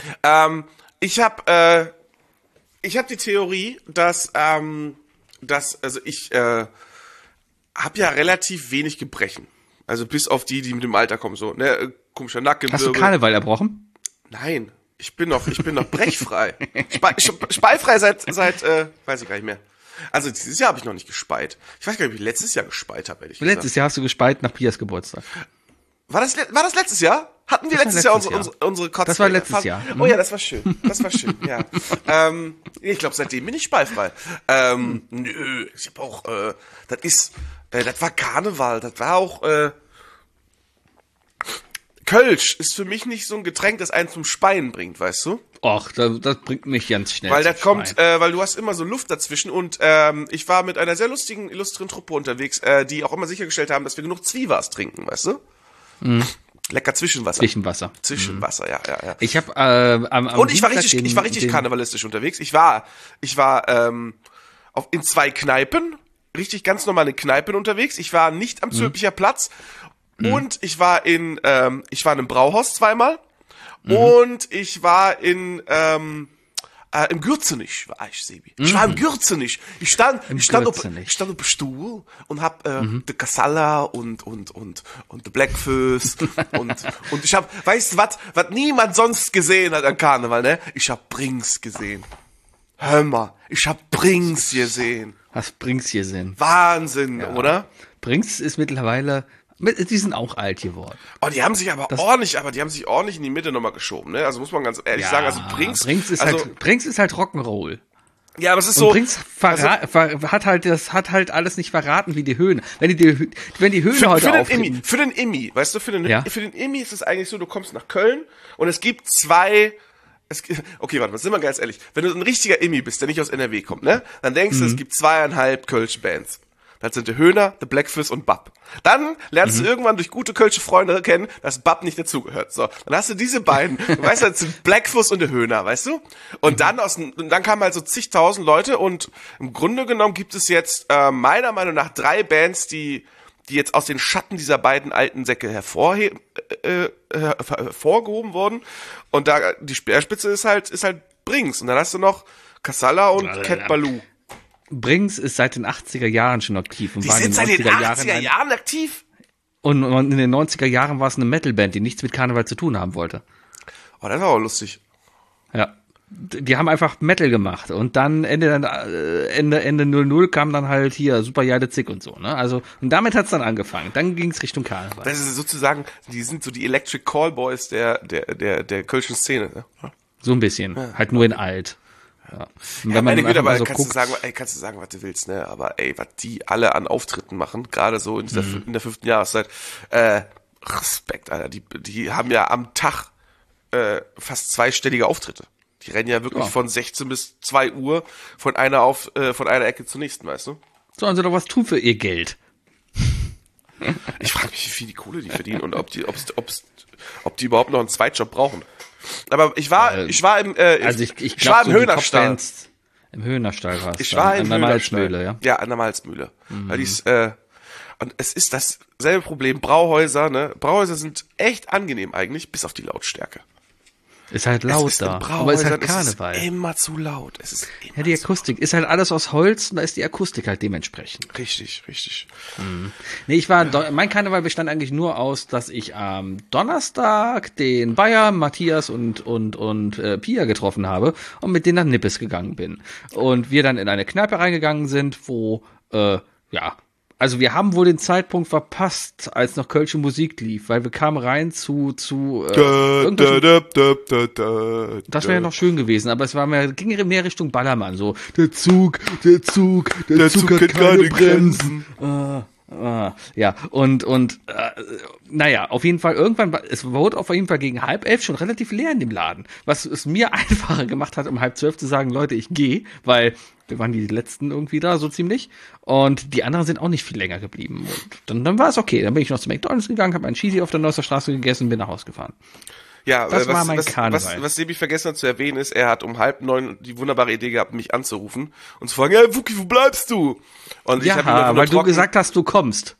Ich habe die Theorie, dass ich habe ja relativ wenig Gebrechen. Also bis auf die mit dem Alter kommen, so, ne, komischer Nacken.
Hast du Karneval erbrochen?
Nein, ich bin noch brechfrei. Speifrei seit weiß ich gar nicht mehr. Also dieses Jahr habe ich noch nicht gespeit. Ich weiß gar nicht, wie ich letztes Jahr gespeit habe, ehrlich gesagt.
Letztes Jahr hast du gespeit nach Pias Geburtstag.
War das letztes Jahr? Hatten wir letztes Jahr unsere Kotze?
Das war letztes Jahr.
Oh ja, das war schön. Ja. Ich glaube, seitdem bin ich speifrei. Nö, ich habe auch, das war Karneval, das war auch, Kölsch ist für mich nicht so ein Getränk, das einen zum Speien bringt, weißt du?
Och, das bringt mich ganz schnell.
Weil das kommt, weil du hast immer so Luft dazwischen, und ich war mit einer sehr illustren Truppe unterwegs, die auch immer sichergestellt haben, dass wir genug Zwiewas trinken, weißt du? Mhm. Lecker Zwischenwasser. Zwischenwasser, ja.
Ich habe
und ich war richtig karnevalistisch unterwegs. Ich war in 2 Kneipen, richtig ganz normale Kneipen unterwegs. Ich war nicht am Zülpicher Platz. Und ich war in einem Brauhaus zweimal. Und ich war im Gürzenich, war ich, Sebi. Ich war im Gürzenich. Ich stand auf dem Stuhl und hab de Casalla und de Blackfoes und ich hab, weißt du was niemand sonst gesehen hat an Karneval, ne? Ich hab Brings gesehen. Hör mal, ich hab Brings gesehen.
Hast Brings gesehen.
Wahnsinn,
ja.
Oder?
Brinks ist mittlerweile, die sind auch alt geworden.
Oh, die haben sich ordentlich in die Mitte nochmal geschoben, ne? Also muss man ganz ehrlich sagen, also Brinks
ist halt Rock'n'Roll.
Ja, aber es ist
und
so.
Brinks hat halt alles nicht verraten wie die Höhne. Wenn die Höhne heute auftreten.
Für den Immi, weißt du, für den Immi ist es eigentlich so, du kommst nach Köln und es gibt okay, warte mal, sind wir ganz ehrlich. Wenn du ein richtiger Immi bist, der nicht aus NRW kommt, ne? Dann denkst du, es gibt 2,5 Kölsche Bands. Das sind der Höhner, der Blackfist und Bab. Dann lernst du irgendwann durch gute kölsche Freunde kennen, dass Bab nicht dazugehört. So, dann hast du diese beiden, weißt du, das sind Blackfist und der Höhner, weißt du? Und dann kamen halt so zigtausend Leute und im Grunde genommen gibt es jetzt meiner Meinung nach 3 Bands, die jetzt aus den Schatten dieser beiden alten Säcke hervorgehoben wurden. Und da die Speerspitze ist halt Brinks. Und dann hast du noch Kassala und Cat Baloo.
Brinks ist seit den 80er Jahren schon aktiv. Und
die sind seit den 80er Jahren aktiv?
Und in den 90er Jahren war es eine Metalband, die nichts mit Karneval zu tun haben wollte.
Oh, das ist auch lustig.
Ja. Die haben einfach Metal gemacht. Und dann Ende 00 kam dann halt hier Super Jade Zick und so, ne? Also, und damit hat's dann angefangen. Dann ging's Richtung Karneval.
Das ist sozusagen, die sind so die Electric Callboys der kölschen Szene, ne?
So ein bisschen. Ja. Halt nur in alt. Ja. Und wenn
meine Güte, aber so kannst du sagen, was du willst, ne? Aber ey, was die alle an Auftritten machen, gerade so in der 5. Jahreszeit, Respekt, Alter. Die haben ja am Tag fast 2-stellige Auftritte. Die rennen ja wirklich von 16 bis 2 Uhr von einer Ecke zur nächsten, weißt du?
Sollen sie doch was tun für ihr Geld?
Ich frage mich, wie viel die Kohle die verdienen und ob die überhaupt noch einen Zweitjob brauchen. Aber ich war im Höhnerstall.
Im Höhnerstall war es.
Ich war
an der Malzmühle, ja?
Ja, an der Malzmühle. Weil und es ist dasselbe Problem. Brauhäuser, ne? Brauhäuser sind echt angenehm eigentlich, bis auf die Lautstärke.
Ist halt laut da. Aber ist halt Karneval.
Es ist immer zu laut.
Ja, die Akustik ist halt alles aus Holz und da ist die Akustik halt dementsprechend.
Richtig.
Nee, mein Karneval bestand eigentlich nur aus, dass ich am Donnerstag den Bayer, Matthias und Pia getroffen habe und mit denen nach Nippes gegangen bin. Und wir dann in eine Kneipe reingegangen sind, wo, also wir haben wohl den Zeitpunkt verpasst, als noch kölsche Musik lief, weil wir kamen rein das wäre ja noch schön gewesen, aber ging mehr Richtung Ballermann, so der Zug hat keine Bremsen. Ja, naja, auf jeden Fall es wurde auf jeden Fall gegen 10:30 schon relativ leer in dem Laden, was es mir einfacher gemacht hat, um 11:30 zu sagen, Leute, ich gehe, weil wir waren die Letzten irgendwie da, so ziemlich, und die anderen sind auch nicht viel länger geblieben und dann war es okay, dann bin ich noch zu McDonald's gegangen, habe einen Cheesy auf der Neusser Straße gegessen und bin nach Hause gefahren.
Ja,
das war mein Karneval.
Was Sebi vergessen hat zu erwähnen ist, er hat um 8:30 die wunderbare Idee gehabt, mich anzurufen und zu fragen, hey Wookie, wo bleibst du? Und ich hab
weil du gesagt hast, du kommst.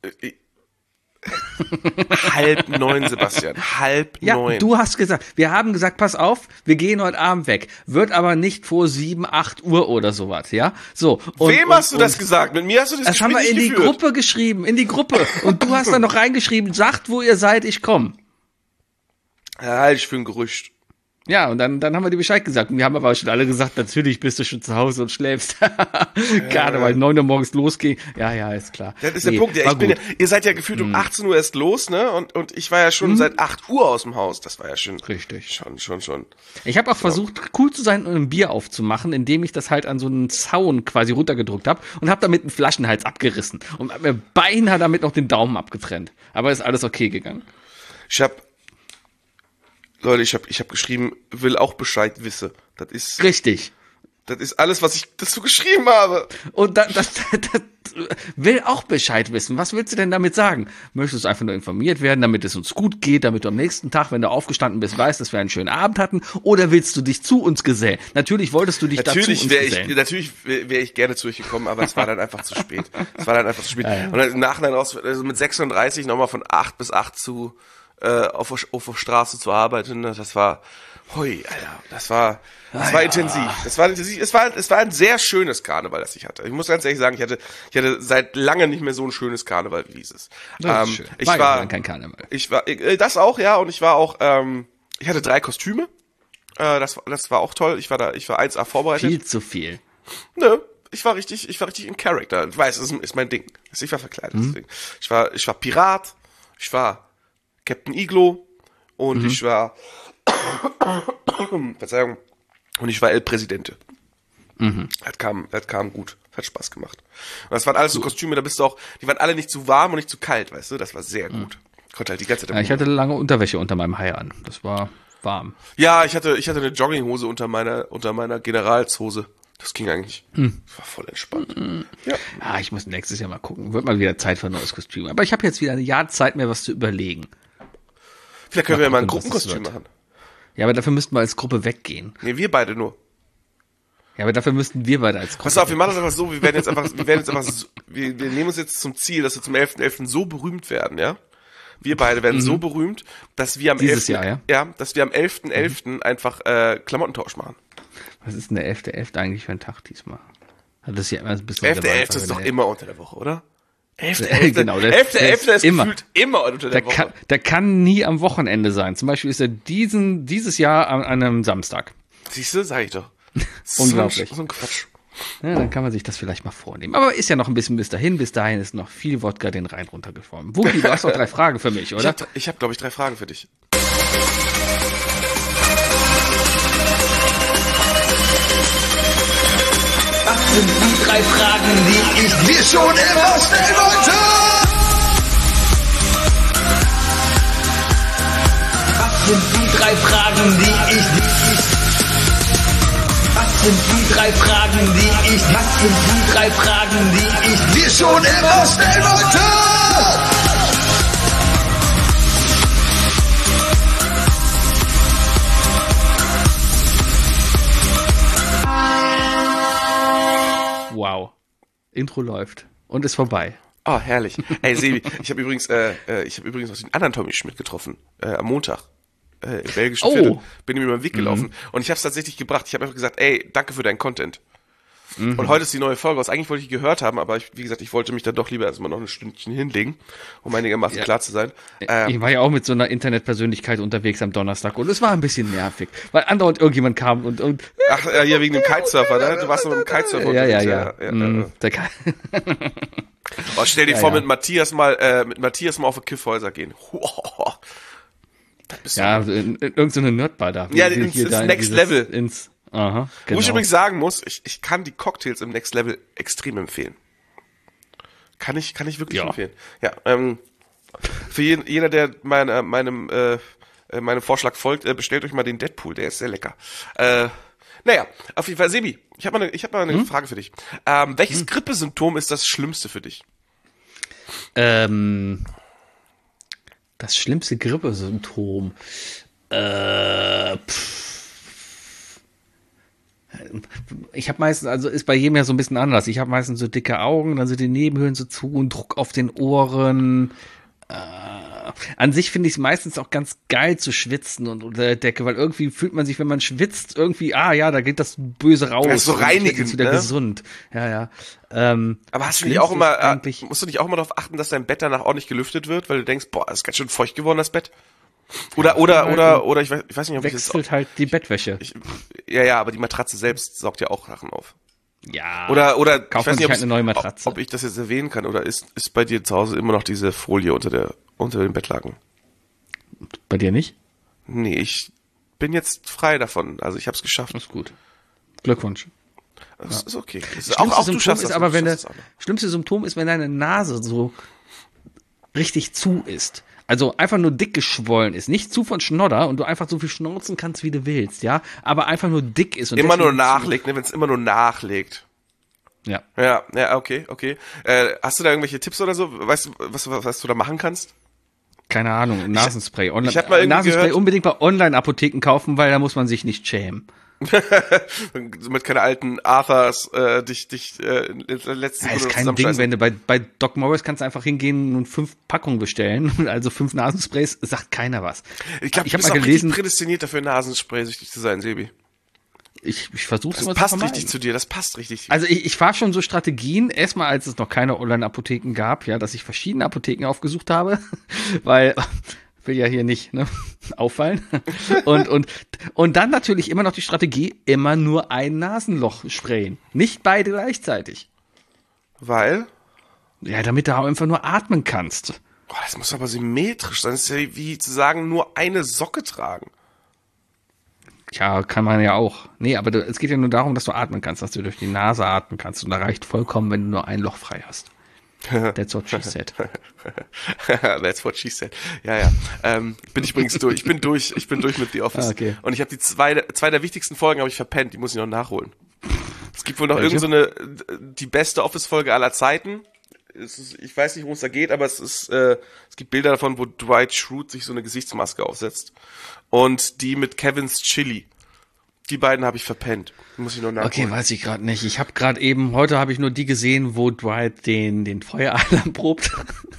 8:30, Sebastian, 8:30.
Ja, du hast gesagt, wir haben gesagt, pass auf, wir gehen heute Abend weg. Wird aber nicht vor 7, 8 Uhr oder sowas, ja? So.
Wem hast du das gesagt? Mit mir hast du das
Gespräch nicht geführt. Das haben wir in die Gruppe geschrieben, in die Gruppe. Und du hast dann noch reingeschrieben, sagt, wo ihr seid, ich komm.
Ja, halt ich für ein Gerücht.
Ja, und dann haben wir dir Bescheid gesagt. Und wir haben aber schon alle gesagt, natürlich bist du schon zu Hause und schläfst. Gerade weil 9 Uhr morgens losging. Ja, ist klar.
Das ist der Punkt. Ja, ihr seid ja gefühlt um 18 Uhr erst los, ne? Und ich war ja schon seit 8 Uhr aus dem Haus. Das war ja schon.
Richtig.
Schon.
Ich habe auch versucht, cool zu sein und ein Bier aufzumachen, indem ich das halt an so einen Zaun quasi runtergedrückt habe und habe damit einen Flaschenhals abgerissen. Und hab mir beinahe damit noch den Daumen abgetrennt. Aber ist alles okay gegangen.
Ich hab geschrieben, will auch Bescheid wisse. Das ist.
Richtig.
Das ist alles, was ich dazu geschrieben habe.
Und das will auch Bescheid wissen. Was willst du denn damit sagen? Möchtest du einfach nur informiert werden, damit es uns gut geht, damit du am nächsten Tag, wenn du aufgestanden bist, weißt, dass wir einen schönen Abend hatten? Oder willst du dich zu uns gesellen? Natürlich wolltest du dich dazu uns gesellen.
Natürlich wäre ich gerne zu euch gekommen, aber es war dann einfach zu spät. Ja. Und dann im Nachhinein also mit 36 nochmal von 8 bis 8 auf der Straße zu arbeiten, das war, Alter, das war intensiv. Es war ein sehr schönes Karneval, das ich hatte. Ich muss ganz ehrlich sagen, ich hatte seit lange nicht mehr so ein schönes Karneval wie dieses.
Das ist schön. Ich war kein Karneval.
Das auch, ja, und ich war auch, ich hatte 3 Kostüme. Das war auch toll. Ich war 1A vorbereitet.
Viel zu viel.
Nö. richtig in Character. Ich weiß, das ist mein Ding. Ich war verkleidet, deswegen. Ich war Pirat, ich war Captain Iglo und ich war, Verzeihung, und ich war El Presidente. Das kam gut. Hat Spaß gemacht. Und das waren alles so Kostüme, da bist du auch, die waren alle nicht zu warm und nicht zu kalt, weißt du? Das war sehr gut. Konnte halt die ganze Zeit.
Ja, ich hatte lange Unterwäsche unter meinem Hai an. Das war warm.
Ja, ich hatte eine Jogginghose unter meiner Generalshose. Das ging eigentlich. Das war voll entspannt. Ja.
Ah, ich muss nächstes Jahr mal gucken. Wird mal wieder Zeit für ein neues Kostüm. Aber ich habe jetzt wieder ein Jahr Zeit, mir was zu überlegen.
Vielleicht können wir mal ein Gruppenkostüm machen.
Ja, aber dafür müssten wir als Gruppe weggehen.
Nee, wir beide nur.
Ja, aber dafür müssten wir beide als Gruppe.
Pass auf, wir machen das einfach so, wir nehmen uns jetzt zum Ziel, dass wir zum 11.11. so berühmt werden, ja? Wir beide werden so berühmt, dass wir am 11.11. einfach Klamottentausch machen.
Was ist denn der 11.11. eigentlich für ein Tag diesmal? Hat das ja immer ein bisschen
11.11. ist doch immer unter der Woche, oder?
11.11. Genau, der
11.11. ist gefühlt immer unter der Woche.
Der kann nie am Wochenende sein. Zum Beispiel ist er dieses Jahr an einem Samstag.
Siehst du, sag ich doch.
Unglaublich.
So ein Quatsch.
Ja, dann kann man sich das vielleicht mal vornehmen. Aber ist ja noch ein bisschen bis dahin. Bis dahin ist noch viel Wodka den Rhein runtergeschwommen. Wookie, du hast noch 3 Fragen für mich, oder?
Ich hab, glaube ich, 3 Fragen für dich.
Was sind die 3 Fragen, die ich dir schon immer stellen wollte? Was sind die 3 Fragen, die ich dir schon immer stellen wollte?
Wow. Intro läuft. Und ist vorbei.
Oh, herrlich. Ey, Sebi, ich habe übrigens noch den anderen Tommy Schmidt getroffen, am Montag. Im belgischen Viertel. Bin ihm über den Weg gelaufen. Und ich habe es tatsächlich gebracht. Ich habe einfach gesagt, ey, danke für deinen Content. Und heute ist die neue Folge aus. Eigentlich wollte ich gehört haben, aber wie gesagt, ich wollte mich dann doch lieber erstmal noch ein Stündchen hinlegen, um einigermaßen klar zu sein.
Ich war ja auch mit so einer Internetpersönlichkeit unterwegs am Donnerstag und es war ein bisschen nervig, weil andauernd irgendjemand kam und
Ach, ja, wegen dem Kitesurfer, ne? Du warst noch mit dem Kitesurfer unterwegs. Oh, stell dir vor, mit Matthias mal auf eine Kiffhäuser gehen.
Ja, in irgendeine Nerdbar da.
Ja, ins Next Level.
Aha, genau.
Wo ich übrigens sagen muss, ich kann die Cocktails im Next Level extrem empfehlen. Kann ich wirklich empfehlen. Ja, für jeder, der meinem Vorschlag folgt, bestellt euch mal den Deadpool, der ist sehr lecker. Naja, auf jeden Fall, Sebi, ich hab mal eine Frage für dich. Welches Grippesymptom ist das Schlimmste für dich?
Das schlimmste Grippesymptom. Ich habe meistens, also ist bei jedem ja so ein bisschen anders. Ich habe meistens so dicke Augen, dann sind die Nebenhöhlen so zu und Druck auf den Ohren. An sich finde ich es meistens auch ganz geil zu schwitzen und unter der Decke, weil irgendwie fühlt man sich, wenn man schwitzt, irgendwie, da geht das Böse raus.
Das ist so reinigend,
ist wieder gesund. Ja.
Aber musst du nicht auch immer darauf achten, dass dein Bett danach ordentlich gelüftet wird, weil du denkst, boah, das ist ganz schön feucht geworden, das Bett? Oder ich weiß nicht, ob
wechselt halt die Bettwäsche.
Aber die Matratze selbst saugt ja auch Sachen auf.
Ja.
Oder
ich weiß nicht, eine neue Matratze.
Ob ich das jetzt erwähnen kann, oder ist bei dir zu Hause immer noch diese Folie unter dem Bettlaken?
Bei dir nicht?
Nee, ich bin jetzt frei davon. Also ich habe es geschafft.
Das ist gut. Glückwunsch.
Das ist okay.
Schlimmste Symptom ist, wenn deine Nase so richtig zu ist. Also einfach nur dick geschwollen ist. Nicht zu von Schnodder und du einfach so viel schnauzen kannst, wie du willst, ja. Aber einfach nur dick ist. Und
immer nur nachlegt, ne? Wenn es immer nur nachlegt.
Ja.
Ja, okay. Hast du da irgendwelche Tipps oder so? Weißt du, was du da machen kannst?
Keine Ahnung, Nasenspray.
Ich hab mal
Nasenspray
gehört,
unbedingt bei Online-Apotheken kaufen, weil da muss man sich nicht schämen.
Mit keine alten Arthurs dich letzte
Das ist kein Ding, wenn du bei Doc Morris kannst du einfach hingehen und 5 Packungen bestellen, also 5 Nasensprays, sagt keiner was.
Ich glaube, ich habe mal gelesen, prädestiniert dafür, Nasenspray-süchtig zu sein, Sebi.
Ich versuche es immer
zu vermeiden. Das passt richtig zu dir, das passt richtig.
Also ich fahre schon so Strategien, erstmal als es noch keine Online-Apotheken gab, ja, dass ich verschiedene Apotheken aufgesucht habe, weil will ja hier nicht auffallen. Und dann natürlich immer noch die Strategie, immer nur ein Nasenloch sprayen. Nicht beide gleichzeitig.
Weil?
Ja, damit du einfach nur atmen kannst.
Boah, das muss aber symmetrisch sein. Das ist ja wie zu sagen, nur eine Socke tragen.
Ja, kann man ja auch. Nee, aber es geht ja nur darum, dass du atmen kannst, dass du durch die Nase atmen kannst. Und da reicht vollkommen, wenn du nur ein Loch frei hast. That's what she said.
That's what she said. Ja. Bin ich übrigens durch. Ich bin durch mit The Office.
Okay.
Und ich habe zwei der wichtigsten Folgen habe ich verpennt. Die muss ich noch nachholen. Es gibt wohl noch die beste Office-Folge aller Zeiten. Ich weiß nicht, worum es da geht, aber es gibt Bilder davon, wo Dwight Schrute sich so eine Gesichtsmaske aufsetzt. Und die mit Kevin's Chili. Die beiden habe ich verpennt. Muss ich noch nachholen.
Okay, weiß ich gerade nicht. Ich habe heute habe ich nur die gesehen, wo Dwight den Feueralarm probt.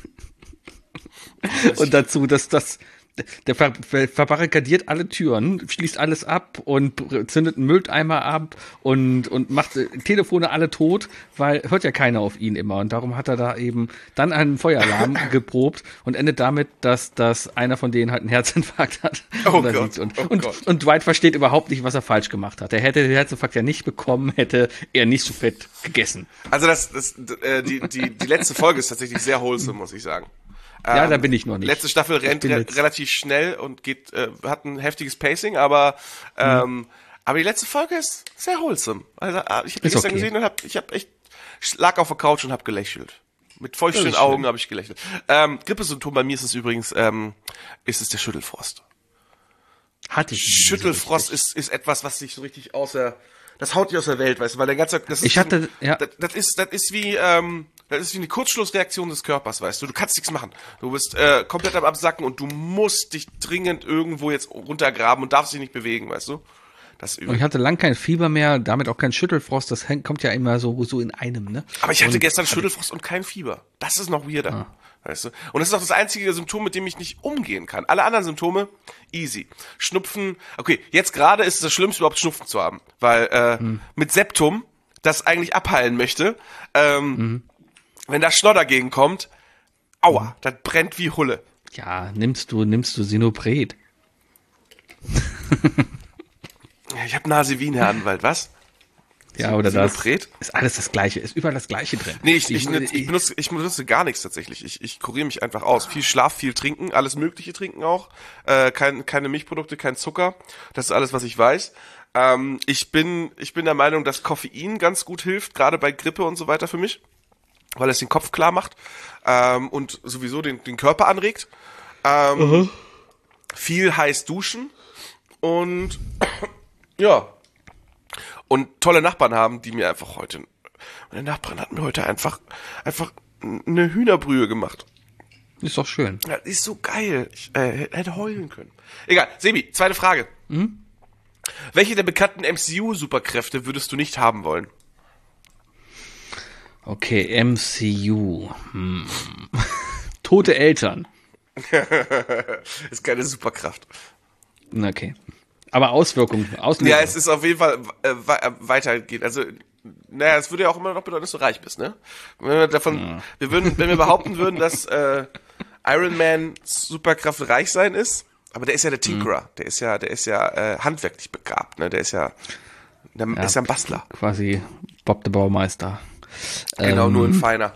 Und dazu, der verbarrikadiert alle Türen, schließt alles ab und zündet einen Mülleimer ab und macht Telefone alle tot, weil hört ja keiner auf ihn immer. Und darum hat er da eben dann einen Feueralarm geprobt und endet damit, dass einer von denen halt einen Herzinfarkt hat.
Oh Gott,
und Dwight versteht überhaupt nicht, was er falsch gemacht hat. Er hätte den Herzinfarkt ja nicht bekommen, hätte er nicht so fett gegessen.
Also die letzte Folge ist tatsächlich sehr wholesome, muss ich sagen.
Ja, da bin ich noch nicht.
Letzte Staffel rennt relativ schnell und hat ein heftiges Pacing, aber die letzte Folge ist sehr wholesome. Also ich habe die gestern gesehen und lag auf der Couch und habe gelächelt. Mit feuchten Augen habe ich gelächelt. Grippesymptom bei mir ist es übrigens, ist es der Schüttelfrost.
Hatte ich.
Schüttelfrost ist etwas, was sich so richtig das haut dich aus der Welt, weißt du, weil der ganze, das ist wie eine Kurzschlussreaktion des Körpers, weißt du. Du kannst nichts machen. Du bist komplett am Absacken und du musst dich dringend irgendwo jetzt runtergraben und darfst dich nicht bewegen, weißt du. Und
ich hatte lang kein Fieber mehr, damit auch kein Schüttelfrost. Das kommt ja immer so in einem, ne?
Aber ich hatte gestern Schüttelfrost und kein Fieber. Das ist noch weirder. Weißt du? Und das ist auch das einzige Symptom, mit dem ich nicht umgehen kann. Alle anderen Symptome, easy. Schnupfen, okay, jetzt gerade ist es das Schlimmste, überhaupt Schnupfen zu haben. Weil mit Septum, das eigentlich abheilen möchte, wenn da Schnodder gegenkommt, aua, das brennt wie Hulle.
Ja, nimmst du Sinopret.
Ja, ich hab Nasivin, Herr Anwalt, was?
Ja, oder
Sinopret?
Das ist alles das Gleiche, ist überall das Gleiche drin.
Nee, ich benutze gar nichts tatsächlich. Ich kuriere mich einfach aus. Viel Schlaf, viel trinken, alles Mögliche trinken auch. Keine Milchprodukte, kein Zucker. Das ist alles, was ich weiß. Ich bin der Meinung, dass Koffein ganz gut hilft, gerade bei Grippe und so weiter für mich, weil es den Kopf klar macht und sowieso den Körper anregt. Viel heiß duschen und ja. Und tolle Nachbarn haben, die mir einfach meine Nachbarin hat mir heute einfach eine Hühnerbrühe gemacht.
Ist doch schön.
Ja, ist so geil. Ich hätte heulen können. Egal, Sebi, zweite Frage. Welche der bekannten MCU-Superkräfte würdest du nicht haben wollen?
Okay, MCU. Tote Eltern.
Ist keine Superkraft.
Okay. Aber Auslösung.
Ja, es ist auf jeden Fall weitergehend. Also, naja, es würde ja auch immer noch bedeuten, dass du reich bist, ne? Wenn wir behaupten würden, dass Iron Man Superkraft reich sein ist, aber der ist ja der Tinkerer, der ist ja handwerklich begabt, ne? Der ist ja ein Bastler.
Quasi Bob der Baumeister.
Genau, nur ein Feiner.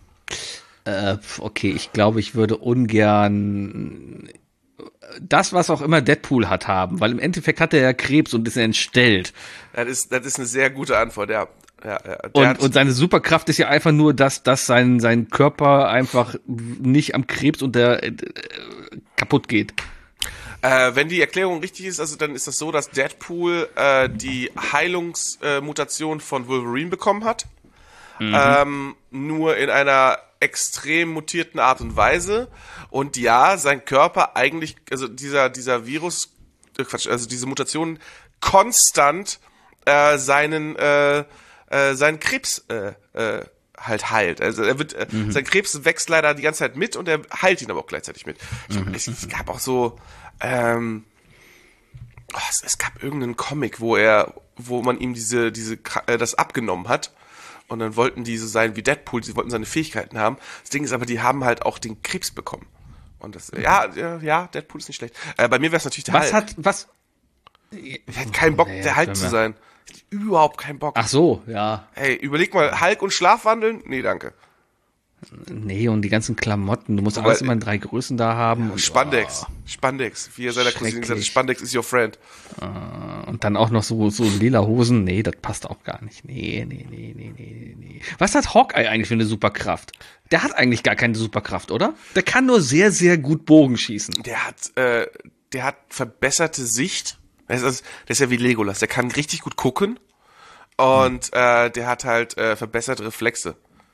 Okay, ich glaube, ich würde ungern das, was auch immer Deadpool hat, haben, weil im Endeffekt hat er ja Krebs und ist entstellt.
Das ist eine sehr gute Antwort, ja.
Und seine Superkraft ist ja einfach nur, dass sein Körper einfach nicht am Krebs und der kaputt geht.
Wenn die Erklärung richtig ist, also dann ist das so, dass Deadpool die Heilungsmutation von Wolverine bekommen hat. Nur in einer extrem mutierten Art und Weise. Und ja, sein Körper eigentlich, also dieser Virus, also diese Mutation konstant seinen Krebs halt heilt. Also er wird, sein Krebs wächst leider die ganze Zeit mit und er heilt ihn aber auch gleichzeitig mit. Es gab auch so, es gab irgendeinen Comic, wo man ihm das abgenommen hat. Und dann wollten die so sein wie Deadpool, sie wollten seine Fähigkeiten haben. Das Ding ist aber, die haben halt auch den Krebs bekommen. Und das, ja, Deadpool ist nicht schlecht. Bei mir wäre es natürlich der Hulk. Ich hätte keinen Bock, der Hulk zu sein. Ich hätte überhaupt keinen Bock.
Ach so, ja.
Hey, überleg mal, Hulk und Schlafwandeln? Nee, danke.
Nee, und die ganzen Klamotten. Du musst alles immer in 3 Größen da haben. Und,
Spandex. Wie er seiner Cousine gesagt hat, Spandex is your friend.
Und dann auch noch so lila Hosen. Nee, das passt auch gar nicht. Nee. Was hat Hawkeye eigentlich für eine Superkraft? Der hat eigentlich gar keine Superkraft, oder? Der kann nur sehr, sehr gut Bogen schießen.
Der hat verbesserte Sicht. Der ist ja wie Legolas. Der kann richtig gut gucken. Und der hat halt verbesserte Reflexe.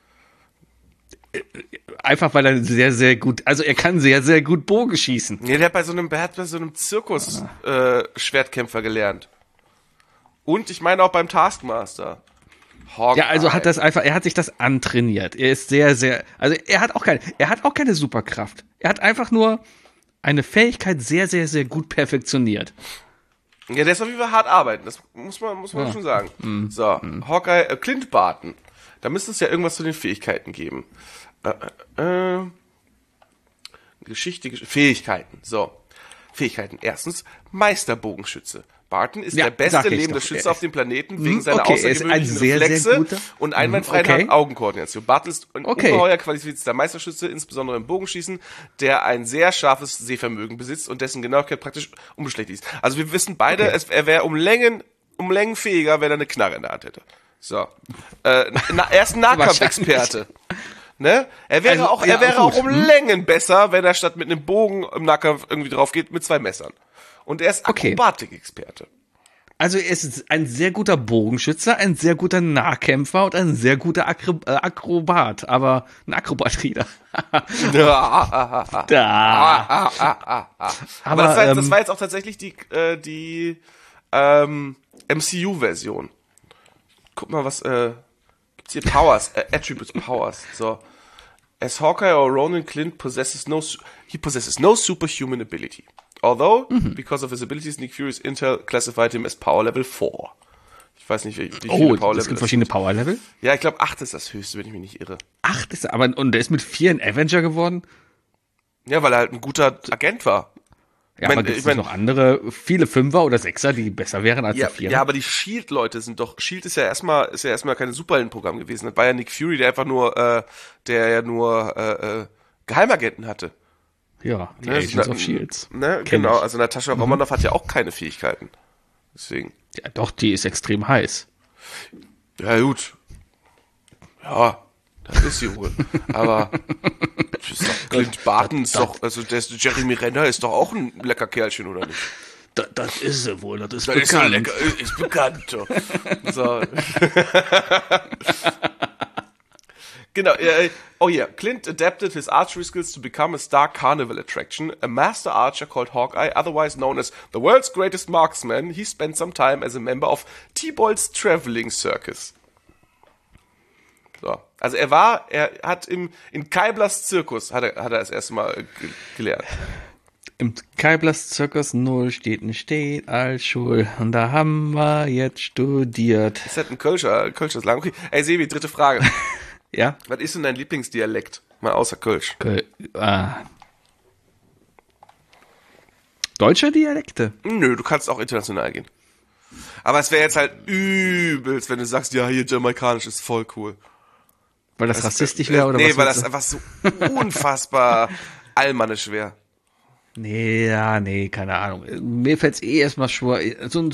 Einfach weil er sehr, sehr gut, also er kann sehr, sehr gut Bogen schießen.
Nee, der hat bei so einem Zirkus Schwertkämpfer gelernt. Und ich meine auch beim Taskmaster. Hawkeye.
Ja, also er hat sich das antrainiert. Er ist sehr, sehr, also er hat auch keine Superkraft. Er hat einfach nur eine Fähigkeit sehr, sehr, sehr gut perfektioniert.
Ja, der ist auf jeden Fall hart arbeiten, das muss man schon sagen. So, Hawkeye, Clint Barton. Da müsste es ja irgendwas zu den Fähigkeiten geben. Fähigkeiten. So. Fähigkeiten. Erstens, Meisterbogenschütze. Barton ist der beste lebende Schütze auf dem Planeten wegen seiner außergewöhnlichen Reflexe und einwandfreien Augenkoordination. Barton ist ein ungeheuer qualifizierter Meisterschütze, insbesondere im Bogenschießen, der ein sehr scharfes Sehvermögen besitzt und dessen Genauigkeit praktisch unbeschleunigt ist. Also wir wissen beide, er wäre um Längen fähiger, wenn er eine Knarre in der Hand hätte. So. Er ist ein Nahkampfexperte. Ne? Er wäre auch um Längen besser, wenn er statt mit einem Bogen im Nahkampf irgendwie drauf geht, mit 2 Messern. Und er ist Akrobatik-Experte.
Also er ist ein sehr guter Bogenschützer, ein sehr guter Nahkämpfer und ein sehr guter Akrobat, aber ein Akrobat-Rieder.
Aber das war jetzt auch tatsächlich die MCU-Version. Guck mal, was gibt's hier? Powers, Attributes Powers. So. As Hawkeye or Ronan Clint possesses no superhuman ability. Although, because of his abilities, Nick Fury's Intel classified him as Power Level 4. Ich weiß nicht, wie viele Power Level
es gibt verschiedene Power Level?
Ja, ich glaube 8 ist das höchste, wenn ich mich nicht irre.
8 ist und der ist mit 4 ein Avenger geworden?
Ja, weil er halt ein guter Agent war.
Ja, aber gibt es noch andere, viele 5er oder 6er, die besser wären als die 4er? Ja,
aber die Shield-Leute Shield ist ja erstmal keine Superheldenprogramm gewesen. Das war ja Nick Fury, der einfach nur Geheimagenten hatte.
Ja, die Agents of Shields.
Ne, genau, also Natascha Romanoff hat ja auch keine Fähigkeiten. Deswegen.
Ja, doch, die ist extrem heiß.
Ja, gut. Ja, das ist sie wohl. Aber Clint Barton ist doch, also Jeremy Renner ist doch auch ein lecker Kerlchen, oder nicht?
Das ist sie wohl, das ist
bekannt. Ist lecker, ist bekannt. So. Genau, Clint adapted his archery skills to become a star carnival attraction. A master archer called Hawkeye, otherwise known as the world's greatest marksman, he spent some time as a member of T-Boyd's Traveling Circus. So. Also er hat in Kaiblas Zirkus hat er das erste Mal gelernt.
Im Kaiblas Zirkus 0 steht als Schul und da haben wir jetzt studiert.
Das ist halt ein Kölscher Slang. Okay. Ey Sebi, 3. Frage.
Ja?
Was ist denn dein Lieblingsdialekt? Mal außer Kölsch.
Deutsche Dialekte?
Nö, du kannst auch international gehen. Aber es wäre jetzt halt übelst, wenn du sagst, ja, hier jamaikanisch ist voll cool.
Weil das rassistisch wäre oder was?
Nee, weil das einfach so unfassbar allmannisch wäre.
Nee, keine Ahnung. Mir fällt's erstmal schwor. So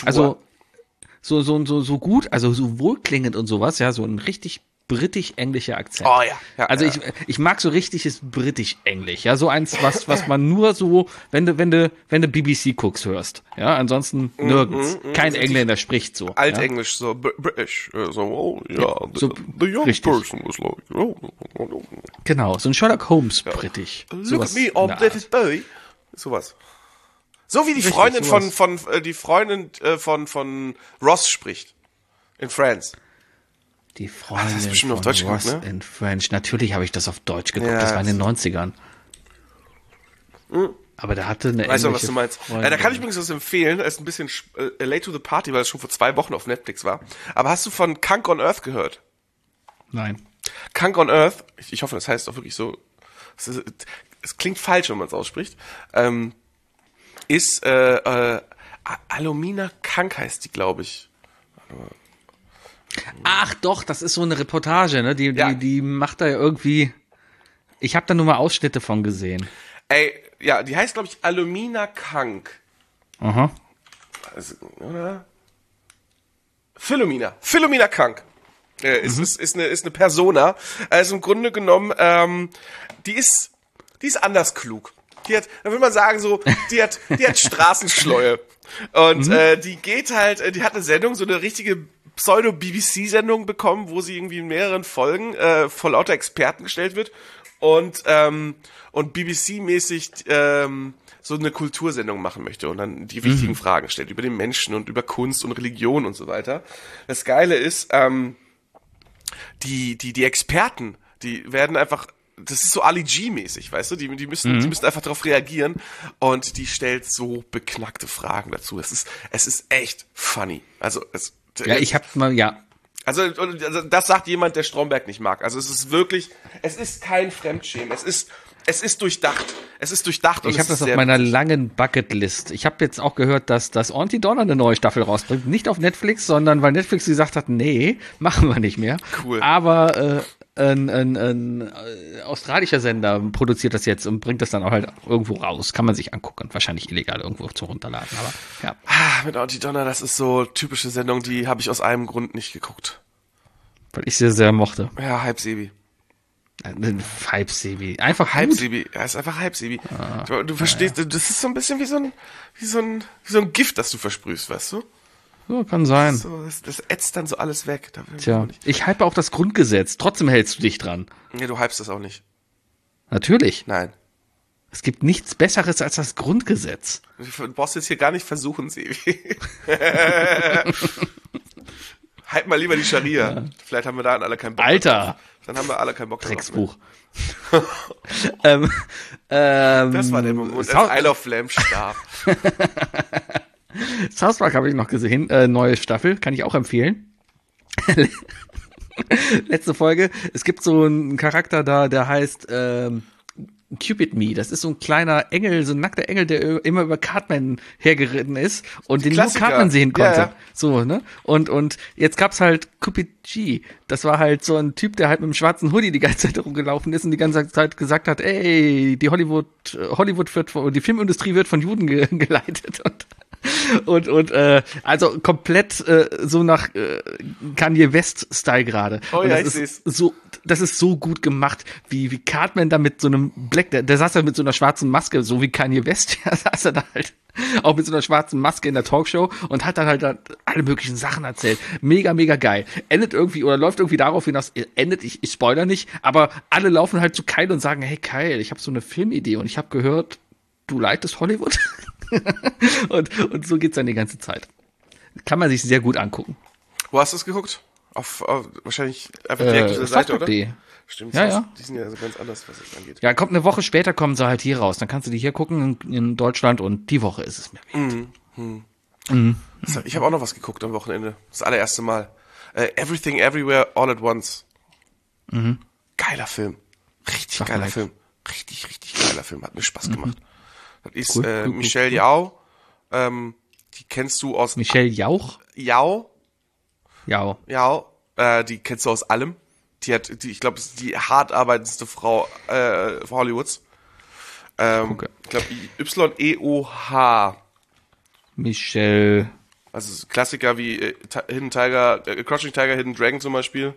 gut, also so wohlklingend und sowas, ja, so ein richtig britisch-englischer Akzent.
Oh ja.
Also ich mag so richtiges britisch-englisch, ja, so eins, was man nur so, wenn du BBC guckst, hörst, ja, ansonsten nirgends. Kein Engländer spricht so.
Altenglisch, so British, so the young
richtig.
person was like,
Genau, so ein Sherlock Holmes britisch.
Look at me, old little boy. Sowas. So wie die Freundin von Ross spricht. In Friends.
Die Freundin
das ist bestimmt
von
auf Deutsch
Ross
geguckt, ne?
in French. Natürlich habe ich das auf Deutsch geguckt.
Ja,
das war in den 90ern. Aber da hatte eine
Weißt du, was du meinst?
Freundin.
Da kann ich übrigens was empfehlen. Das ist ein bisschen late to the party, weil es schon vor 2 Wochen auf Netflix war. Aber hast du von Kunk on Earth gehört?
Nein.
Kunk on Earth, ich hoffe, das heißt auch wirklich so. es klingt falsch, wenn man es ausspricht, ist Alomina Kank heißt die, glaube ich.
Ach doch, das ist so eine Reportage, ne? Die macht da ja irgendwie. Ich habe da nur mal Ausschnitte von gesehen.
Ey, ja, die heißt, glaube ich, Alomina Kank.
Aha.
Also, oder? Philomena Kank. Ist eine Persona. Also im Grunde genommen, die ist anders klug. Da würde man sagen so, die hat Straßenschleue. Und die geht halt, die hat eine Sendung, so eine richtige Pseudo-BBC-Sendung bekommen, wo sie irgendwie in mehreren Folgen vor lauter Experten gestellt wird und BBC-mäßig so eine Kultursendung machen möchte und dann die wichtigen Fragen stellt über den Menschen und über Kunst und Religion und so weiter. Das Geile ist, die Experten, die werden einfach, das ist so Ali G-mäßig, weißt du, die müssen einfach darauf reagieren und die stellt so beknackte Fragen dazu. Es ist echt funny. Also
ich hab mal,
Also das sagt jemand, der Stromberg nicht mag. Also es ist kein Fremdschämen. Es ist durchdacht. Und
ich habe das auf meiner langen Bucketlist. Ich habe jetzt auch gehört, dass das Auntie Donna eine neue Staffel rausbringt. Nicht auf Netflix, sondern weil Netflix gesagt hat, nee, machen wir nicht mehr.
Cool.
Aber ein australischer Sender produziert das jetzt und bringt das dann auch halt irgendwo raus. Kann man sich angucken. Wahrscheinlich illegal irgendwo zu runterladen. Aber ja.
Mit Auntie Donna, das ist so typische Sendung, die habe ich aus einem Grund nicht geguckt.
Weil ich sie sehr mochte.
Ja, Halbsebi.
Halbsebi. Einfach
Halbsebi. Ja, ist einfach Halbsebi. Du verstehst, das ist so ein bisschen wie so ein Gift, das du versprühst, weißt du?
Ja, kann sein.
So, das ätzt dann so alles weg.
Tja, ich hype auch das Grundgesetz. Trotzdem hältst du dich dran.
Nee, du hypst das auch nicht.
Natürlich.
Nein.
Es gibt nichts Besseres als das Grundgesetz.
Du brauchst jetzt hier gar nicht versuchen, Sebi. Hype mal lieber die Scharia. Ja. Vielleicht haben wir da alle keinen Bock
Alter!
Drauf. Dann haben wir alle keinen Bock drauf.
Drecksbuch.
Das war der Moment, als Isle of Lamb starb.
South Park habe ich noch gesehen. Neue Staffel, kann ich auch empfehlen. Letzte Folge. Es gibt so einen Charakter da, der heißt Cupid Me. Das ist so ein kleiner Engel, so ein nackter Engel, der immer über Cartman hergeritten ist und den nur Cartman sehen konnte. Ja. So, ne? Und jetzt gab's halt Cupid G. Das war halt so ein Typ, der halt mit einem schwarzen Hoodie die ganze Zeit rumgelaufen ist und die ganze Zeit gesagt hat, ey, die Hollywood die Filmindustrie wird von Juden geleitet und also komplett so nach Kanye West-Style gerade.
Oh ja, ich seh's.
Das ist so gut gemacht, wie Cartman da mit so einem der saß da mit so einer schwarzen Maske, so wie Kanye West, ja, saß er da halt auch mit so einer schwarzen Maske in der Talkshow und hat dann halt alle möglichen Sachen erzählt. Mega, mega geil. Endet irgendwie oder läuft irgendwie darauf hinaus, ich spoiler nicht, aber alle laufen halt zu Kyle und sagen, hey Kyle, ich habe so eine Filmidee und ich habe gehört, du leitest Hollywood? und so geht's dann die ganze Zeit. Kann man sich sehr gut angucken.
Wo hast du es geguckt? Auf wahrscheinlich einfach direkt auf der Seite, oder? Stimmt,
ja.
Die sind ja so ganz anders, was das angeht.
Ja, kommt eine Woche später, kommen sie halt hier raus. Dann kannst du die hier gucken in Deutschland und die Woche ist es mir wert.
Ich habe auch noch was geguckt am Wochenende. Das allererste Mal. Everything Everywhere All at Once. Geiler Film. Richtig geiler Film. Richtig, richtig geiler Film. Hat mir Spaß gemacht. Das ist Michelle Yeoh. Die kennst du aus...
Michelle Jauch?
Yeoh.
Yeoh.
Die kennst du aus allem. Ich glaube, ist die hart arbeitendste Frau Hollywoods. Ich glaube, Y-E-O-H.
Michelle.
Also Klassiker wie Hidden Tiger, Crouching Tiger, Hidden Dragon zum Beispiel.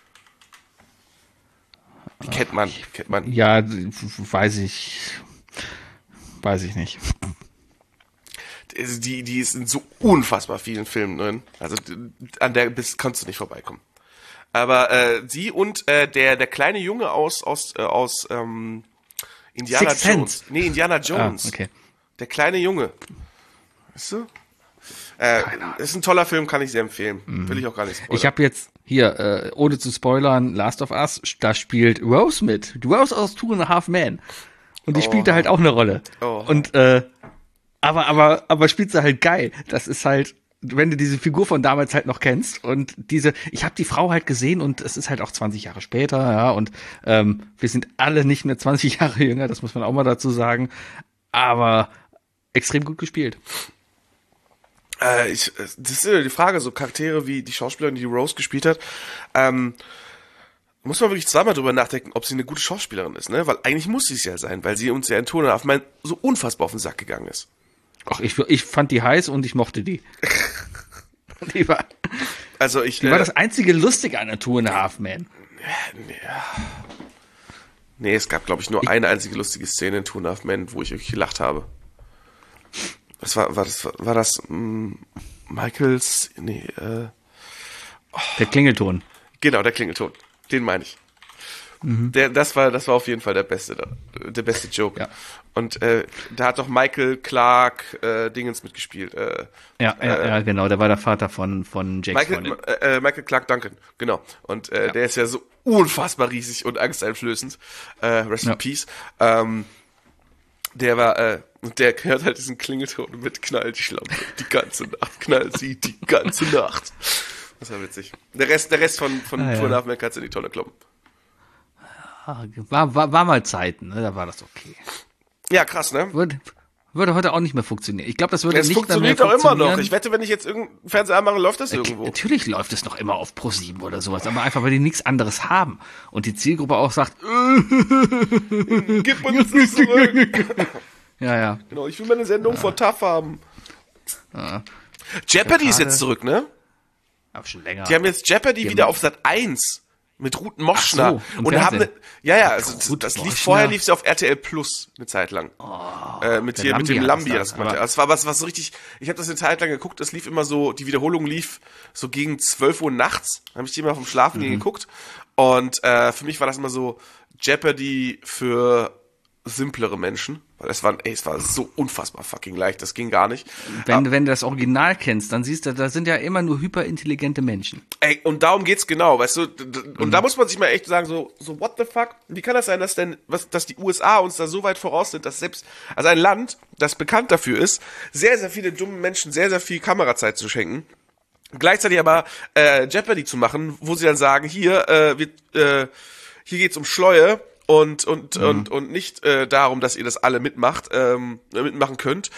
Die kennt man.
Ja, weiß ich nicht.
Die ist in so unfassbar vielen Filmen drin. Also an der kannst du nicht vorbeikommen. Aber sie und der kleine Junge aus Indiana
Sixth
Jones.
Sense.
Nee, Indiana Jones.
Okay.
Der kleine Junge. Weißt du? Ist ein toller Film, kann ich sehr empfehlen. Will ich auch gar nicht spoilern.
Ich habe jetzt hier, ohne zu spoilern, Last of Us, da spielt Rose mit. Rose aus 2.5 Men. Und die spielt da halt auch eine Rolle.
Oh.
Und aber spielt sie halt geil. Das ist halt wenn du diese Figur von damals halt noch kennst und ich habe die Frau halt gesehen und es ist halt auch 20 Jahre später, ja, und wir sind alle nicht mehr 20 Jahre jünger, das muss man auch mal dazu sagen, aber extrem gut gespielt.
Das ist ja die Frage, so Charaktere wie die Schauspielerin, die Rose gespielt hat, muss man wirklich zweimal drüber nachdenken, ob sie eine gute Schauspielerin ist, ne? Weil eigentlich muss sie es ja sein, weil sie uns ja in Ton auf so unfassbar auf den Sack gegangen ist.
Ach, ich fand die heiß und ich mochte die. Die war das einzige Lustige an der Two and a Half Men.
Nee, es gab, glaube ich, nur eine einzige lustige Szene in Two and a Half Men, wo ich wirklich gelacht habe. War das Michaels,
der Klingelton.
Genau, der Klingelton. Den meine ich. Mhm. Das war auf jeden Fall der beste Joke.
Ja.
Und da hat doch Michael Clark Dingens mitgespielt.
Ja, genau, der war der Vater von Jakes Freundin.
Michael Clark Duncan, genau. Und der ist ja so unfassbar riesig und angsteinflößend. Rest in Peace. Der hört halt diesen Klingelton mit knallt die Schlampe die ganze Nacht, knallt sie die ganze Nacht. Das war witzig. Der Rest von Two and a Half Men kannst du in die Tonne kloppen.
War mal Zeiten, ne? Da war das okay.
Ja, krass, ne?
Würde heute auch nicht mehr funktionieren. Ich glaube, das würde
nicht mehr
funktioniert.
Es funktioniert doch immer noch. Ich wette, wenn ich jetzt irgendeinen Fernseher anmache, läuft das irgendwo.
Natürlich läuft es noch immer auf Pro7 oder sowas, aber einfach, weil die nichts anderes haben. Und die Zielgruppe auch sagt,
gib uns das zurück.
Ja.
Genau, ich will meine Sendung von TAF haben. Ja. Jeopardy ist jetzt zurück, ne?
Aber schon länger.
Die haben jetzt Jeopardy wieder auf Sat 1 mit Ruth Moschner.
Und haben
also vorher lief sie auf RTL Plus eine Zeit lang. Mit dem Lambi das gemacht. Das war was so richtig, ich habe das eine Zeit lang geguckt, das lief immer so, die Wiederholung lief so gegen 12 Uhr nachts, habe ich die immer vom Schlafen gehen geguckt und für mich war das immer so Jeopardy für simplere Menschen, weil es war so unfassbar fucking leicht, das ging gar nicht.
Wenn du das Original kennst, dann siehst du, da sind ja immer nur hyperintelligente Menschen.
Und darum geht's genau, weißt du, und da muss man sich mal echt sagen, so what the fuck, wie kann das sein, dass die USA uns da so weit voraus sind, dass also ein Land, das bekannt dafür ist, sehr, sehr viele dumme Menschen sehr, sehr viel Kamerazeit zu schenken, gleichzeitig aber Jeopardy zu machen, wo sie dann sagen, hier geht's um Schleue, und nicht darum, dass ihr das alle mitmachen könnt.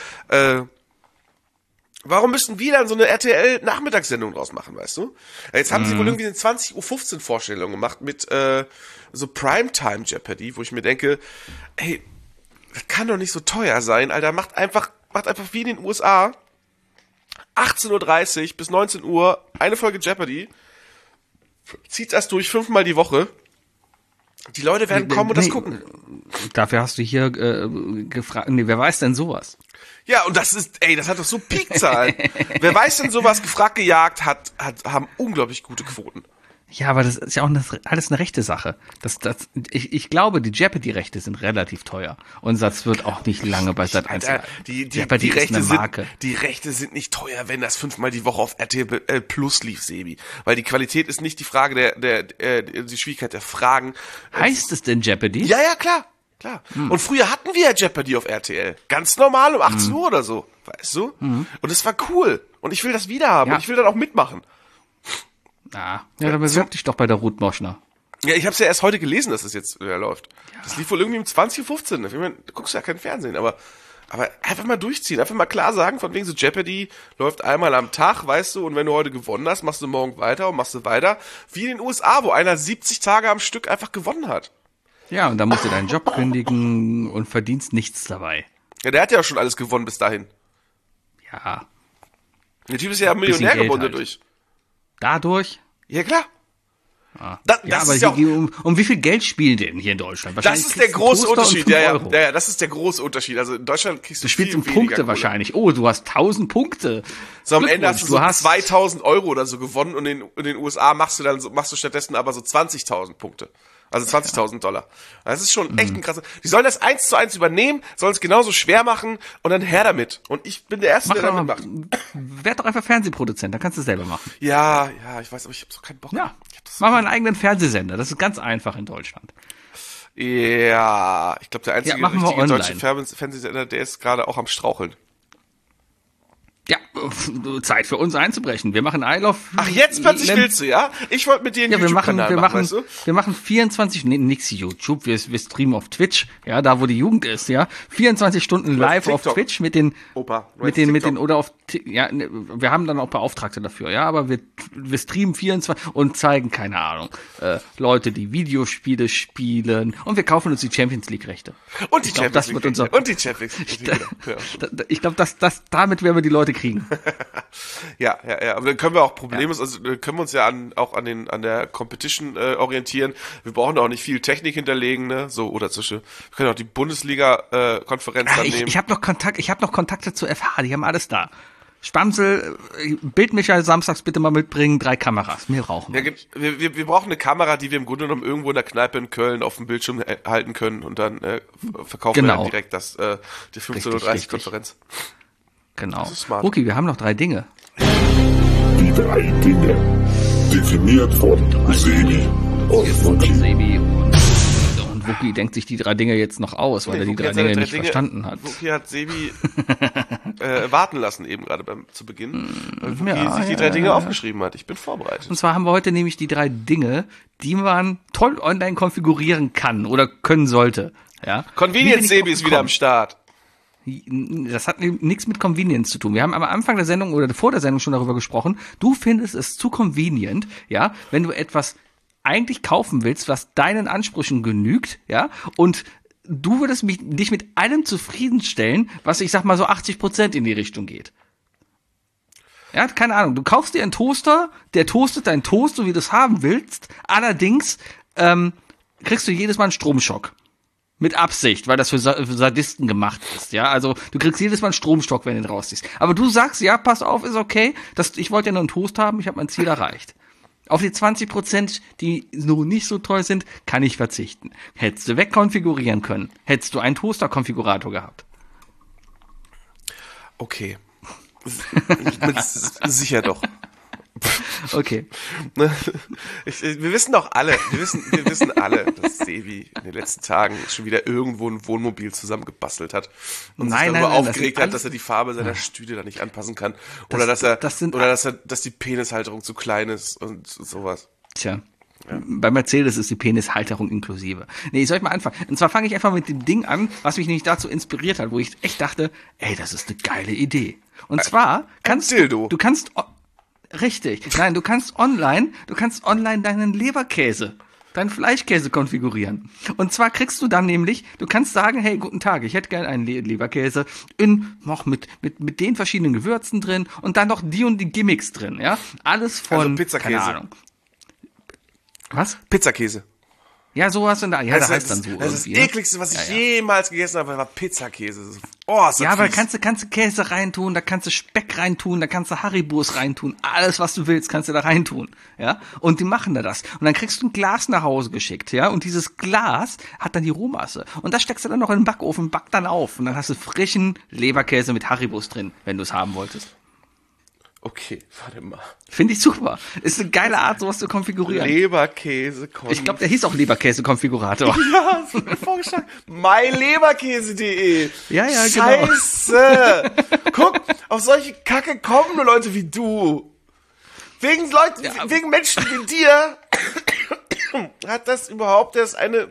Warum müssen wir dann so eine RTL-Nachmittagssendung draus machen, weißt du? Jetzt haben sie wohl irgendwie eine 20:15 Uhr Vorstellung gemacht mit so Primetime Jeopardy, wo ich mir denke, ey, das kann doch nicht so teuer sein, Alter. Macht einfach wie in den USA 18:30 Uhr bis 19 Uhr eine Folge Jeopardy, zieht das durch 5-mal die Woche. Die Leute werden kommen und das gucken.
Dafür hast du hier gefragt, wer weiß denn sowas?
Ja, und das hat doch so Peakzahlen. Wer weiß denn sowas, gefragt, gejagt, haben unglaublich gute Quoten.
Ja, aber das ist ja auch alles eine rechte Sache. Ich glaube, die Jeopardy-Rechte sind relativ teuer. Und das wird auch nicht lange bei Sat 1 bleiben.
Die Rechte sind nicht teuer, wenn das 5-mal die Woche auf RTL Plus lief, Sebi. Weil die Qualität ist nicht die Frage die Schwierigkeit der Fragen.
Heißt es denn Jeopardy?
Ja, klar. Und früher hatten wir ja Jeopardy auf RTL. Ganz normal um 18 Uhr oder so. Weißt du? Und das war cool. Und ich will das wieder haben.
Ja.
Und ich will dann auch mitmachen.
Ja, dann bewirb dich doch bei der Ruth Moschner.
Ja, ich habe es ja erst heute gelesen, dass das jetzt wieder läuft. Ja. Das lief wohl irgendwie um 20:15 Uhr. Ich meine, du guckst ja kein Fernsehen, aber einfach mal durchziehen, einfach mal klar sagen, von wegen so Jeopardy läuft einmal am Tag, weißt du, und wenn du heute gewonnen hast, machst du morgen weiter und machst du weiter. Wie in den USA, wo einer 70 Tage am Stück einfach gewonnen hat.
Ja, und dann musst du deinen Job kündigen und verdienst nichts dabei.
Ja, der hat ja auch schon alles gewonnen bis dahin.
Ja.
Der Typ ist ja Millionär geworden dadurch.
Dadurch?
Ja, klar.
Das aber ist um wie viel Geld spielen denn hier in Deutschland?
Das ist der große Unterschied. Ja, das ist der große Unterschied. Also in Deutschland kriegst du
spielst um Punkte wahrscheinlich. Oh, du hast 1000 Punkte.
So am Ende hast du so 2000 Euro oder so gewonnen und in den USA machst du stattdessen aber so 20.000 Punkte. Also 20.000 Dollar. Das ist schon echt ein krasser. Die sollen das 1:1 übernehmen, sollen es genauso schwer machen und dann her damit. Und ich bin der Erste, der damit macht.
Werd doch einfach Fernsehproduzent, dann kannst du es selber machen.
Ja, ich weiß, aber ich hab so keinen Bock.
Ja, mach mal einen eigenen Fernsehsender. Das ist ganz einfach in Deutschland.
Ja, ich glaube, der einzige richtige
online.
deutsche Fernsehsender, der ist gerade auch am Straucheln.
Ja, Zeit für uns einzubrechen. Wir machen I Love.
Ach, jetzt plötzlich willst du, ja? Ich wollte mit dir einen YouTube-Kanal machen, weißt du?
Wir machen 24, nix YouTube, wir streamen auf Twitch, ja, da wo die Jugend ist, ja. 24 Stunden live auf Twitch mit den, oder auf, ja, wir haben dann auch Beauftragte dafür, ja, aber wir streamen 24 und zeigen, keine Ahnung, Leute, die Videospiele spielen und wir kaufen uns die Champions League Rechte.
Und die Champions League Rechte. Und die Champions League Rechte.
Ich glaube, damit werden wir die Leute kriegen.
Ja. Aber dann können wir auch problemlos, also können wir uns ja auch an der Competition orientieren. Wir brauchen auch nicht viel Technik hinterlegen, ne? So, oder wir können auch die Bundesliga-Konferenz dann nehmen.
Ich habe noch Kontakte zu FH, die haben alles da. Spamsel, Bildmischer samstags bitte mal mitbringen, 3 Kameras. Mehr brauchen wir.
Ja, wir brauchen eine Kamera, die wir im Grunde genommen irgendwo in der Kneipe in Köln auf dem Bildschirm halten können und dann verkaufen wir dann direkt die 15:30 Konferenz.
Genau. Okay, wir haben noch 3 Dinge.
Die 3 Dinge. Definiert von Sebi und Wookie.
Und Wookie denkt sich die 3 Dinge jetzt noch aus, weil er die 3 Dinge nicht verstanden hat.
Wookie hat Sebi warten lassen eben gerade zu Beginn, weil Wookie sich die 3 Dinge aufgeschrieben hat. Ich bin vorbereitet.
Und zwar haben wir heute nämlich die 3 Dinge, die man toll online konfigurieren kann oder können sollte. Ja?
Convenience Sebi ist wieder am Start.
Das hat nichts mit Convenience zu tun. Wir haben am Anfang der Sendung oder vor der Sendung schon darüber gesprochen. Du findest es zu convenient, ja, wenn du etwas eigentlich kaufen willst, was deinen Ansprüchen genügt, ja, und du würdest dich mit allem zufriedenstellen, was ich sag mal so 80% in die Richtung geht. Ja, keine Ahnung. Du kaufst dir einen Toaster, der toastet deinen Toast, so wie du es haben willst. Allerdings kriegst du jedes Mal einen Stromschock. Mit Absicht, weil das für Sadisten gemacht ist, ja. Also, du kriegst jedes Mal einen Stromstock, wenn du ihn rausziehst. Aber du sagst, ja, pass auf, ist okay. Ich wollte ja nur einen Toast haben, ich habe mein Ziel erreicht. Auf die 20%, die so nicht so toll sind, kann ich verzichten. Hättest du wegkonfigurieren können, hättest du einen Toaster-Konfigurator gehabt.
Okay. Sicher doch.
Okay.
Wir wissen doch alle, wir wissen alle, dass Sebi in den letzten Tagen schon wieder irgendwo ein Wohnmobil zusammengebastelt hat und sich darüber aufgeregt hat, dass er die Farbe seiner Stühle da nicht anpassen kann oder dass die Penishalterung zu klein ist und sowas.
Tja. Ja. Bei Mercedes ist die Penishalterung inklusive. Nee, soll ich mal anfangen? Und zwar fange ich einfach mit dem Ding an, was mich nämlich dazu inspiriert hat, wo ich echt dachte, ey, das ist eine geile Idee. Und zwar du kannst online deinen Leberkäse, deinen Fleischkäse konfigurieren. Und zwar kriegst du dann nämlich, du kannst sagen, hey, guten Tag, ich hätte gerne einen Leberkäse noch mit den verschiedenen Gewürzen drin und dann noch die und die Gimmicks drin, ja? Alles von,
also Pizzakäse.
Keine Ahnung. Was?
Pizzakäse.
Ja, sowas in der, ja,
das
heißt dann so.
Das ist das Ekligste, was ich jemals gegessen habe, war Pizzakäse. Oh, ist das
ja, aber kannst du Käse reintun, da kannst du Speck reintun, da kannst du Haribos reintun, alles was du willst, kannst du da reintun, ja? Und die machen da das. Und dann kriegst du ein Glas nach Hause geschickt, ja? Und dieses Glas hat dann die Rohmasse. Und das steckst du dann noch in den Backofen, back dann auf. Und dann hast du frischen Leberkäse mit Haribos drin, wenn du es haben wolltest.
Okay, warte mal.
Finde ich super. Ist eine geile Art, sowas zu konfigurieren.
Leberkäse.
Ich glaube, der hieß auch Leberkäse-Konfigurator.
Ja, das wird vorgeschlagen. myleberkäse.de.
Ja, genau.
Scheiße. Guck, auf solche Kacke kommen nur Leute wie du. Wegen Menschen wie dir hat das überhaupt erst eine...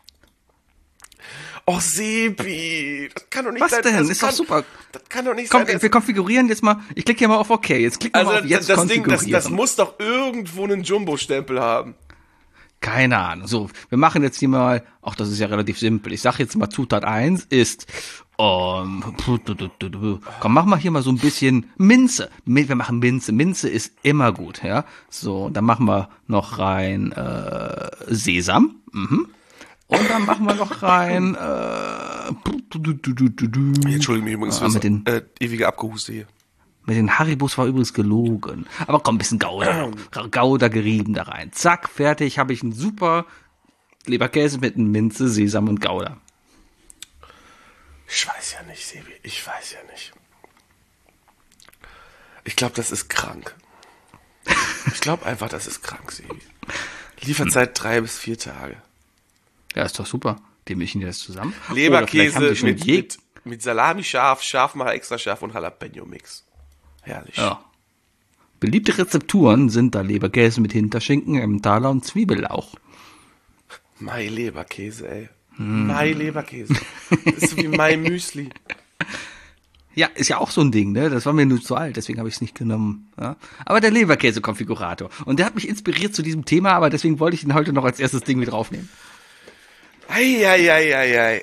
Oh, Sebi, das kann doch nicht sein.
Was denn? Ist doch super.
Das kann doch nicht sein.
Wir konfigurieren jetzt mal, ich klicke hier mal auf OK, jetzt klicken wir mal auf jetzt konfigurieren.
Ding, das muss doch irgendwo einen Jumbo-Stempel haben.
Keine Ahnung. So, wir machen jetzt hier mal, das ist ja relativ simpel. Ich sag jetzt mal, Zutat 1 ist, komm, mach mal hier mal so ein bisschen Minze. Wir machen Minze. Minze ist immer gut, ja. So, dann machen wir noch rein, Sesam. Und dann machen wir noch rein,
Entschuldigung mich übrigens für das ewige Abgehuste hier.
Mit den Haribos war übrigens gelogen. Aber komm, ein bisschen Gouda gerieben da rein. Zack, fertig, habe ich einen super Leberkäse mit Minze, Sesam und Gouda.
Ich weiß ja nicht, Sebi, ich weiß ja nicht. Ich glaube, das ist krank. Ich glaube einfach, das ist krank, Sebi. Lieferzeit 3 bis 4 Tage.
Ja, ist doch super. Dem mischen die das zusammen.
Leberkäse mit Salami scharf, Scharfmacher extra scharf und Jalapeno-Mix. Herrlich.
Ja. Beliebte Rezepturen sind da Leberkäse mit Hinterschinken, Emmentaler und Zwiebellauch.
Mai-Leberkäse, ey. Mai-Leberkäse. Das ist so wie Mai-Müsli.
Ja, ist ja auch so ein Ding, ne? Das war mir nur zu alt, deswegen habe ich es nicht genommen. Ja? Aber der Leberkäse-Konfigurator. Und der hat mich inspiriert zu diesem Thema, aber deswegen wollte ich ihn heute noch als erstes Ding mit draufnehmen.
Ei.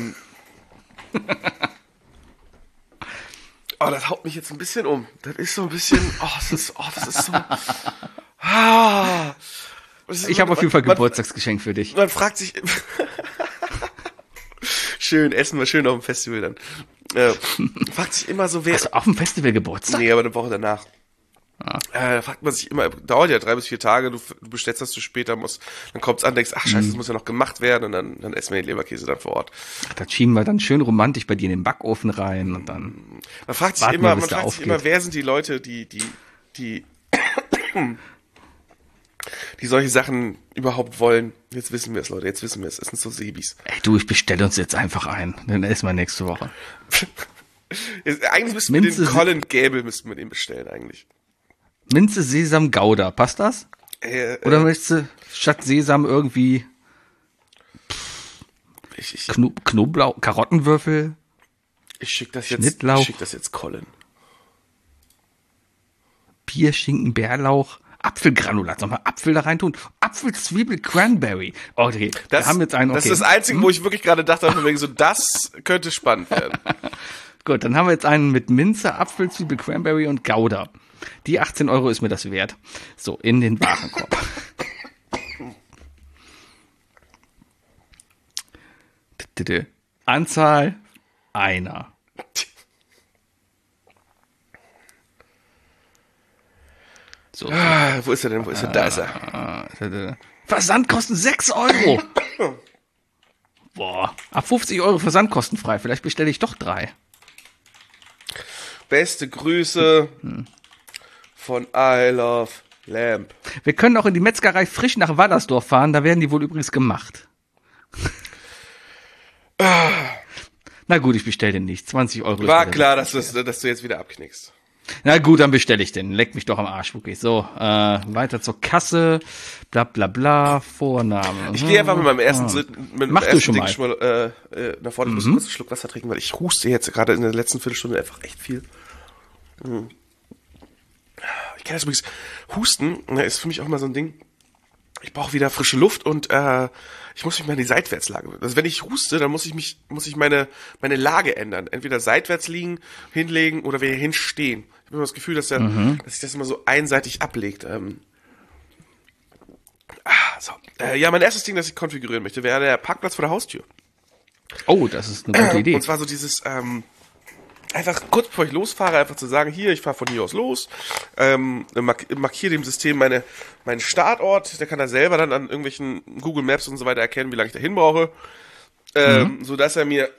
Oh, das haut mich jetzt ein bisschen um. Das ist so ein bisschen, das ist so.
Ich habe auf jeden Fall ein Geburtstagsgeschenk für dich.
Man fragt sich, schön, essen wir schön auf dem Festival dann. Fragt sich immer so, wer...
Hast du auf dem Festival Geburtstag?
Nee, aber eine Woche danach. Da fragt man sich immer, dauert ja 3 bis 4 Tage, du bestellst das zu spät, dann kommt's an, denkst, ach scheiße, das muss ja noch gemacht werden und dann essen wir den Leberkäse dann vor Ort.
Das schieben wir dann schön romantisch bei dir in den Backofen rein und dann...
Man fragt sich immer, wer sind die Leute, die solche Sachen überhaupt wollen. Jetzt wissen wir es, Leute, jetzt wissen wir es. Es sind so Sebis.
Ey, du, ich bestelle uns jetzt einfach ein. Dann essen wir nächste Woche.
Eigentlich müssten wir den Colin Gable bestellen, eigentlich.
Minze, Sesam, Gouda. Passt das? Oder möchtest du statt Sesam irgendwie Knoblauch, Karottenwürfel?
Ich schick das jetzt Colin.
Bier, Schinken, Bärlauch, Apfelgranulat. Sollen wir Apfel da rein tun? Apfel, Zwiebel, Cranberry. Okay, wir haben jetzt einen. Okay.
Das ist das Einzige, wo ich wirklich gerade dachte, von wegen so, das könnte spannend werden.
Gut, dann haben wir jetzt einen mit Minze, Apfel, Zwiebel, Cranberry und Gouda. Die 18 € ist mir das wert. So, in den Warenkorb. Anzahl einer. So.
Wo ist er denn? Da ist er.
Versandkosten 6 €. Boah, ab 50 € versandkostenfrei. Vielleicht bestelle ich doch 3.
Beste Grüße von I Love Lamp.
Wir können auch in die Metzgerei Frisch nach Wallersdorf fahren. Da werden die wohl übrigens gemacht. Na gut, ich bestelle den nicht. 20 €.
War klar, dass du jetzt wieder abknickst.
Na gut, dann bestelle ich den. Leck mich doch am Arsch, okay. So, weiter zur Kasse. Bla bla bla. Vorname.
Ich gehe einfach mit meinem ersten
Mach du schon mal.
Nach vorne. Ich muss kurz einen Schluck Wasser trinken, weil ich huste jetzt gerade in der letzten Viertelstunde einfach echt viel. Ich kenne das übrigens. Husten ist für mich auch mal so ein Ding. Ich brauche wieder frische Luft und ich muss mich mal in die Seitwärtslage. Also wenn ich huste, dann muss ich meine Lage ändern. Entweder seitwärts liegen, hinlegen oder wieder hinstehen. Ich habe immer das Gefühl, dass sich das immer so einseitig ablegt. Mein erstes Ding, das ich konfigurieren möchte, wäre der Parkplatz vor der Haustür.
Oh, das ist eine gute Idee.
Und zwar so dieses einfach kurz bevor ich losfahre, einfach zu sagen, hier, ich fahre von hier aus los, markiere dem System meinen Startort, der kann da selber dann an irgendwelchen Google Maps und so weiter erkennen, wie lange ich da hin brauche, so dass er mir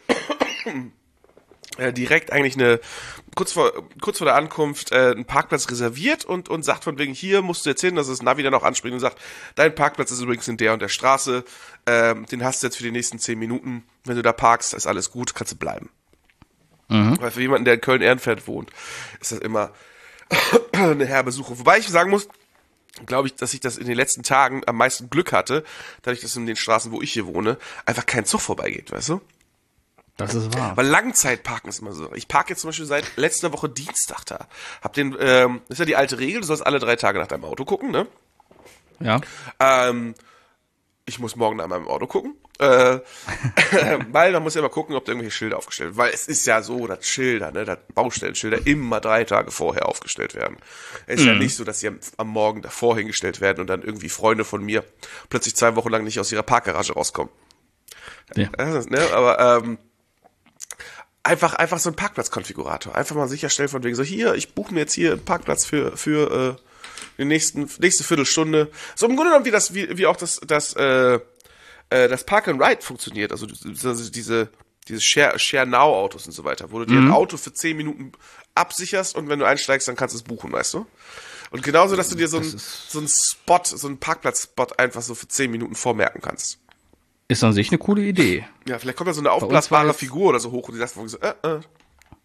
direkt eigentlich kurz vor der Ankunft einen Parkplatz reserviert und sagt von wegen, hier musst du jetzt hin, dass das Navi dann auch anspricht und sagt, dein Parkplatz ist übrigens in der und der Straße, den hast du jetzt für die nächsten 10 Minuten, wenn du da parkst, ist alles gut, kannst du bleiben. Weil für jemanden, der in Köln-Ehrenfeld wohnt, ist das immer eine herbe Suche. Wobei ich sagen muss, glaube ich, dass ich das in den letzten Tagen am meisten Glück hatte, dadurch, dass in den Straßen, wo ich hier wohne, einfach kein Zug vorbeigeht, weißt du?
Das ist wahr.
Weil Langzeitparken ist immer so. Ich parke jetzt zum Beispiel seit letzter Woche Dienstag da. Das ist ja die alte Regel, du sollst alle 3 Tage nach deinem Auto gucken, ne?
Ja.
Ich muss morgen nach meinem Auto gucken. Weil man muss ja immer gucken, ob da irgendwelche Schilder aufgestellt werden. Weil es ist ja so, dass Schilder, dass Baustellenschilder immer 3 Tage vorher aufgestellt werden. Es ist ja nicht so, dass sie am Morgen davor hingestellt werden und dann irgendwie Freunde von mir plötzlich 2 Wochen lang nicht aus ihrer Parkgarage rauskommen.
Ja.
Aber einfach so ein Parkplatzkonfigurator. Einfach mal sicherstellen von wegen so, hier, ich buche mir jetzt hier einen Parkplatz für die nächste Viertelstunde. So im Grunde genommen wie auch das Park and Ride funktioniert, also diese Share-Now-Autos und so weiter, wo du dir ein Auto für 10 Minuten absicherst und wenn du einsteigst, dann kannst du es buchen, weißt du? Und genauso, dass du dir so einen Parkplatz-Spot einfach so für 10 Minuten vormerken kannst.
Ist an sich eine coole Idee.
Ja, vielleicht kommt da so eine aufblasbare Figur oder so hoch und die sagt so,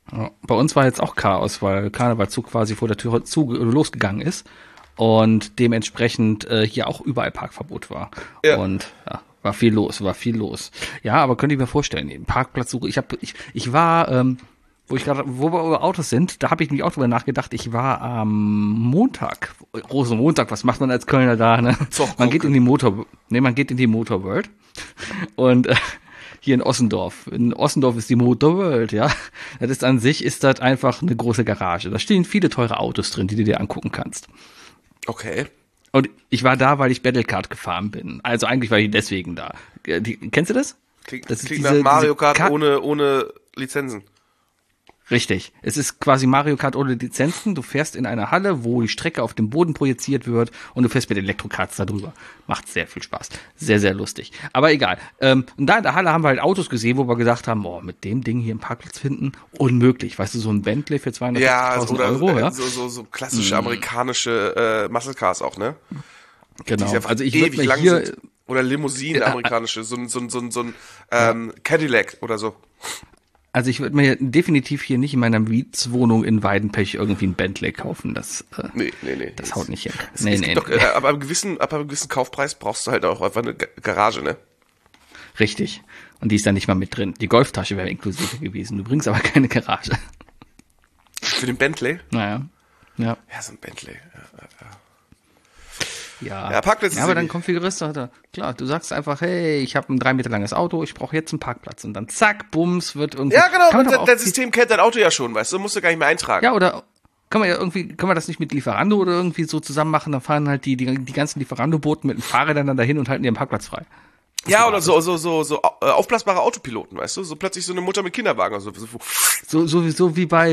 Ja, bei uns war jetzt auch Chaos, weil Karnevalzug quasi vor der Tür losgegangen ist und dementsprechend hier auch überall Parkverbot war.
Ja.
Und ja, war viel los. Ja, aber könnt ihr mir vorstellen, den Parkplatzsuche, ich war, wo wir über Autos sind, da habe ich mich auch drüber nachgedacht, ich war am Montag, Rosenmontag, was macht man als Kölner da, ne? Man geht in die Motorworld und hier in Ossendorf. In Ossendorf ist die Motorworld, ja. Das ist an sich, ist das einfach eine große Garage. Da stehen viele teure Autos drin, die du dir angucken kannst.
Okay.
Und ich war da, weil ich Battlecard gefahren bin. Also eigentlich war ich deswegen da. Kennst du das?
Klingt
Das ist
nach Mario Kart ohne Lizenzen.
Richtig. Es ist quasi Mario Kart ohne Lizenzen. Du fährst in einer Halle, wo die Strecke auf dem Boden projiziert wird und du fährst mit Elektrokarts da drüber. Macht sehr viel Spaß. Sehr, sehr lustig. Aber egal. Und da in der Halle haben wir halt Autos gesehen, wo wir gesagt haben, mit dem Ding hier einen Parkplatz finden, unmöglich. Weißt du, so ein Bentley für 250.000 Euro, ja?
So klassische amerikanische Muscle Cars auch, ne?
Genau.
Die
Also ich würde mir hier
sind. Oder Limousinen amerikanische, so ein Cadillac oder so.
Also ich würde mir definitiv hier nicht in meiner Mietswohnung in Weidenpech irgendwie ein Bentley kaufen. Das haut nicht hin.
Aber ab einem gewissen Kaufpreis brauchst du halt auch einfach eine Garage, ne?
Richtig. Und die ist da nicht mal mit drin. Die Golftasche wäre inklusive gewesen. Du bringst aber keine Garage.
Für den Bentley?
Naja. Ja.
Ja, so ein Bentley.
Ja,
Parkplätze.
Ja, aber dann konfigurierst du halt, klar, du sagst einfach, hey, ich habe ein 3 Meter langes Auto, ich brauche jetzt einen Parkplatz. Und dann zack, bums, wird irgendwie...
Ja, genau, das System kennt dein Auto ja schon, weißt du, musst du gar nicht mehr eintragen.
Ja, oder können wir das nicht mit Lieferando oder irgendwie so zusammen machen? Dann fahren halt die ganzen Lieferando-Boten mit den Fahrrädern dann dahin und halten ihren Parkplatz frei.
Ja, oder so aufblasbare Autopiloten, weißt du? So plötzlich so eine Mutter mit Kinderwagen oder so.
So wie bei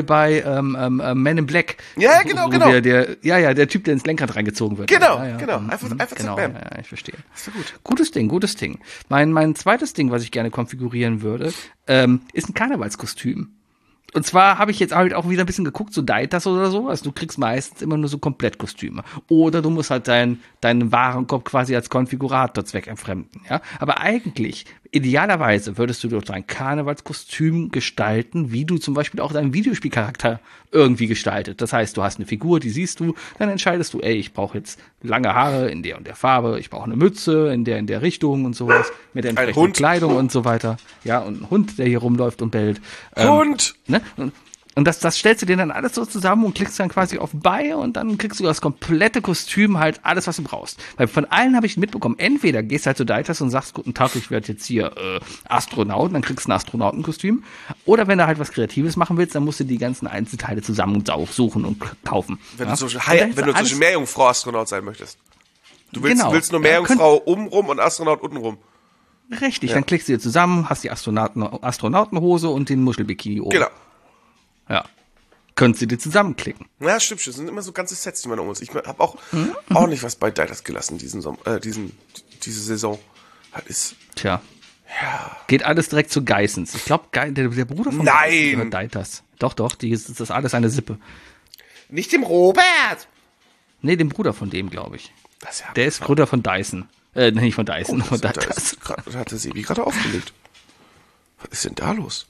Men in Black.
Ja, genau.
Der Typ, der ins Lenkrad reingezogen wird.
Genau. Einfach
genau,
bam.
Ja, ich verstehe.
Ist doch gut.
Gutes Ding. Mein zweites Ding, was ich gerne konfigurieren würde, ist ein Karnevalskostüm. Und zwar habe ich jetzt halt auch wieder ein bisschen geguckt, so Deitas oder sowas. Du kriegst meistens immer nur so Komplettkostüme. Oder du musst halt deinen Warenkorb quasi als Konfigurator zweckentfremden, ja. Aber eigentlich, idealerweise, würdest du durch dein Karnevalskostüm gestalten, wie du zum Beispiel auch deinen Videospielcharakter irgendwie gestaltet. Das heißt, du hast eine Figur, die siehst du, dann entscheidest du, ich brauche jetzt lange Haare in der und der Farbe, ich brauche eine Mütze in der Richtung und sowas, mit der entsprechenden Kleidung und so weiter. Ja, und ein Hund, der hier rumläuft und bellt.
Hund!
Ne? Und das stellst du dir dann alles so zusammen und klickst dann quasi auf Buy und dann kriegst du das komplette Kostüm, halt alles, was du brauchst. Weil von allen habe ich mitbekommen, entweder gehst halt zu Deitas und sagst, guten Tag, ich werde jetzt hier Astronaut, dann kriegst du ein Astronautenkostüm. Oder wenn du halt was Kreatives machen willst, dann musst du die ganzen Einzelteile zusammen suchen und kaufen.
Wenn du zum Beispiel Meerjungfrau-Astronaut sein möchtest. Du willst nur Meerjungfrau obenrum und Astronaut untenrum.
Richtig, dann klickst du dir zusammen, hast die Astronautenhose und den Muschelbikini oben.
Genau.
Ja. Könntest du dir zusammenklicken.
Ja, stimmt. Das sind immer so ganze Sets, die man umgeht. Ich habe auch ordentlich was bei Deitas gelassen diese Saison. Das ist.
Tja.
Ja.
Geht alles direkt zu Geissens. Ich glaube, der Bruder von Deitas. Doch, ist das alles eine Sippe.
Nicht dem Robert!
Nee, dem Bruder von dem, glaube ich.
Ja
der ist Bruder von Dyson. Nicht von Dyson, von Deitas.
Da hat der Sebi gerade aufgelegt. Was ist denn da los?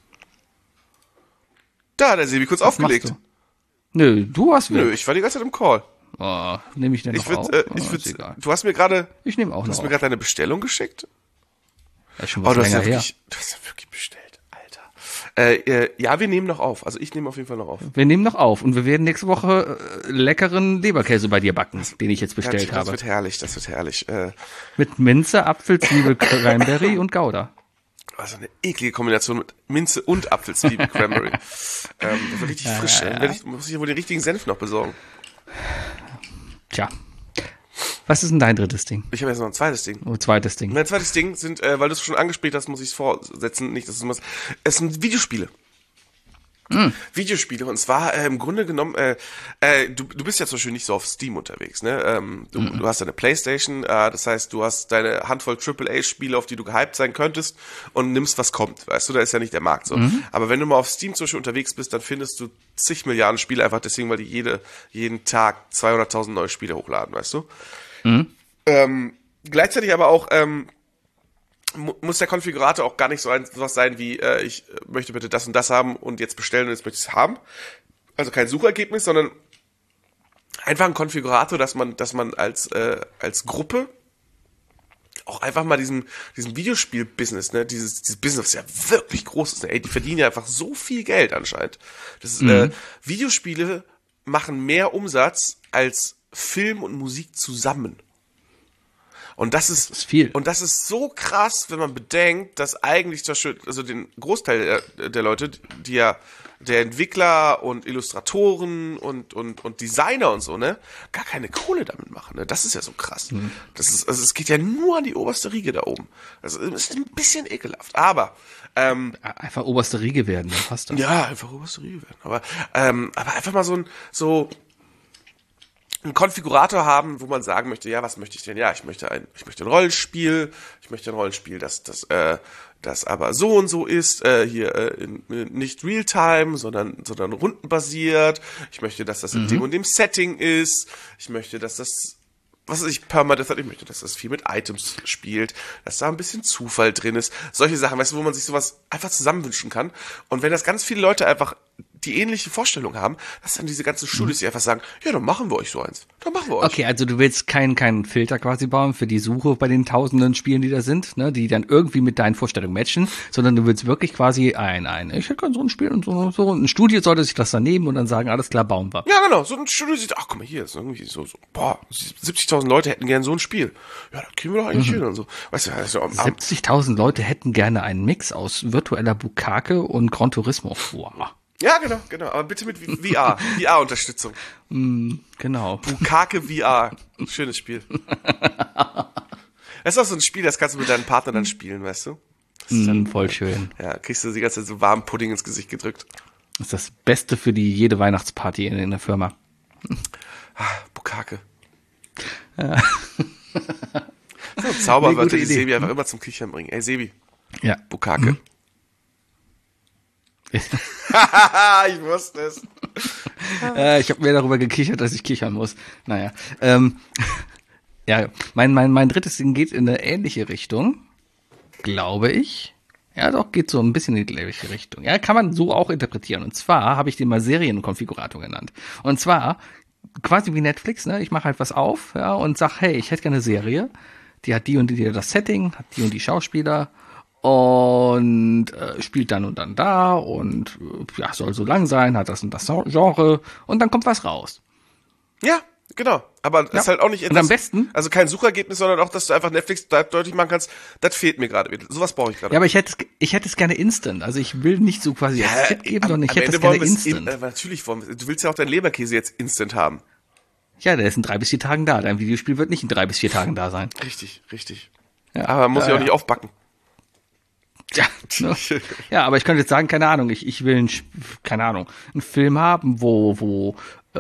Da hat der Sebi kurz aufgelegt.
Nö, du hast wieder.
Nö, ich war die ganze Zeit im Call.
Nehme ich denn noch auf?
Du hast mir gerade.
Ich nehme auch noch.
Du hast mir gerade deine Bestellung geschickt?
Ja, schon was länger her.
Du hast ja wirklich bestellt, Alter. Ja, wir nehmen noch auf. Also ich nehme auf jeden Fall noch auf.
Wir nehmen noch auf und wir werden nächste Woche leckeren Leberkäse bei dir backen, den ich jetzt bestellt habe.
Das wird herrlich.
Mit Minze, Apfel, Zwiebel, Cranberry und Gouda.
Also eine eklige Kombination mit Minze und Apfelzwiebel Cranberry. Das war richtig frisch. Muss ich wohl den richtigen Senf noch besorgen.
Tja. Was ist denn dein drittes Ding?
Ich habe jetzt noch ein zweites Ding.
Zweites Ding.
Mein zweites Ding sind, weil du es schon angespielt hast, muss ich es vorsetzen. Nicht, dass es was. Es sind Videospiele. Videospiele. Und zwar im Grunde genommen, du bist ja zum Beispiel nicht so auf Steam unterwegs, ne? Du hast deine Playstation, das heißt, du hast deine Handvoll AAA-Spiele, auf die du gehypt sein könntest und nimmst, was kommt, weißt du, da ist ja nicht der Markt so. Aber wenn du mal auf Steam zum Beispiel unterwegs bist, dann findest du zig Milliarden Spiele einfach deswegen, weil die jeden Tag 200.000 neue Spiele hochladen, weißt du? Gleichzeitig aber auch muss der Konfigurator auch gar nicht sowas sein wie, ich möchte bitte das und das haben und jetzt bestellen und jetzt möchte ich es haben. Also kein Suchergebnis, sondern einfach ein Konfigurator, dass man als Gruppe auch einfach mal diesem Videospiel-Business, ne, dieses Business, das ja wirklich groß ist, ne, ey, die verdienen ja einfach so viel Geld anscheinend. Das ist, Videospiele machen mehr Umsatz als Film und Musik zusammen. Und das ist
viel.
Und das ist so krass, wenn man bedenkt, dass eigentlich also den Großteil der Leute, die ja der Entwickler und Illustratoren und Designer und so, ne, gar keine Kohle damit machen, ne? Das ist ja so krass. Das ist, also es geht ja nur an die oberste Riege da oben. Also es ist ein bisschen ekelhaft, aber
einfach oberste Riege werden, dann passt das.
ja, einfach oberste Riege werden. Aber einfach mal so einen Konfigurator haben, wo man sagen möchte, ja, was möchte ich denn? Ja, ich möchte ein Rollenspiel, das aber so und so ist, nicht Realtime, sondern rundenbasiert. Ich möchte, dass das in dem und dem Setting ist. Ich möchte, dass das, Permadeath hat, ich möchte, dass das viel mit Items spielt, dass da ein bisschen Zufall drin ist. Solche Sachen, weißt du, wo man sich sowas einfach zusammenwünschen kann. Und wenn das ganz viele Leute einfach die ähnliche Vorstellung haben, dass dann diese ganzen Studios, die einfach sagen, ja, dann machen wir euch so eins. Dann machen wir euch.
Okay, also du willst keinen Filter quasi bauen für die Suche bei den tausenden Spielen, die da sind, ne, die dann irgendwie mit deinen Vorstellungen matchen, sondern du willst wirklich quasi ich hätte gerne so ein Spiel und so. Und ein Studio sollte sich das dann nehmen und dann sagen, alles klar, bauen wir.
Ja, genau. So ein Studio sieht, ach, guck mal, hier ist irgendwie so, 70.000 Leute hätten gerne so ein Spiel. Ja, da kriegen wir doch eigentlich hin und so. Weißt du,
70.000 Leute hätten gerne einen Mix aus virtueller Bukake und Gran Turismo. Wow.
Ja, genau. Aber bitte mit VR. VR-Unterstützung.
Genau.
Bukake VR. Schönes Spiel. Das ist auch so ein Spiel, das kannst du mit deinem Partner dann spielen, weißt du? Das ist dann,
voll schön.
Ja, kriegst du die ganze Zeit so warmen Pudding ins Gesicht gedrückt.
Das ist das Beste für jede Weihnachtsparty in der Firma.
Bukake. Ja. So ein Zauberwörter, die Sebi einfach immer zum Kichern bringen. Ey, Sebi.
Ja.
Bukake. Ich wusste es.
Ich habe mir darüber gekichert, dass ich kichern muss. Naja. Ja, mein drittes Ding geht in eine ähnliche Richtung, glaube ich. Ja, doch, geht so ein bisschen in die gleiche Richtung. Ja, kann man so auch interpretieren. Und zwar habe ich den mal Serienkonfigurator genannt. Und zwar quasi wie Netflix, ne? Ich mache halt was auf, ja, und sag, hey, ich hätte gerne eine Serie. Die hat die und die das Setting, hat die und die Schauspieler und spielt dann und dann da und ja, soll so lang sein, hat das und das Genre und dann kommt was raus.
Ja, genau. Aber das ist halt auch nicht
etwas, und am besten,
also kein Suchergebnis, sondern auch, dass du einfach Netflix deutlich machen kannst, das fehlt mir gerade. Sowas brauche ich gerade.
Ja, aber ich hätte es gerne instant. Also ich will nicht so quasi als Tipp geben, sondern ich hätte es gerne instant.
Natürlich du willst ja auch deinen Leberkäse jetzt instant haben.
Ja, der ist in 3 bis 4 Tagen da. Dein Videospiel wird nicht in 3 bis 4 Tagen da sein.
Richtig.
Ja,
aber man muss ja auch nicht aufbacken.
Ja, ne? Ja, aber ich könnte jetzt sagen, keine Ahnung, ich will einen Film haben, wo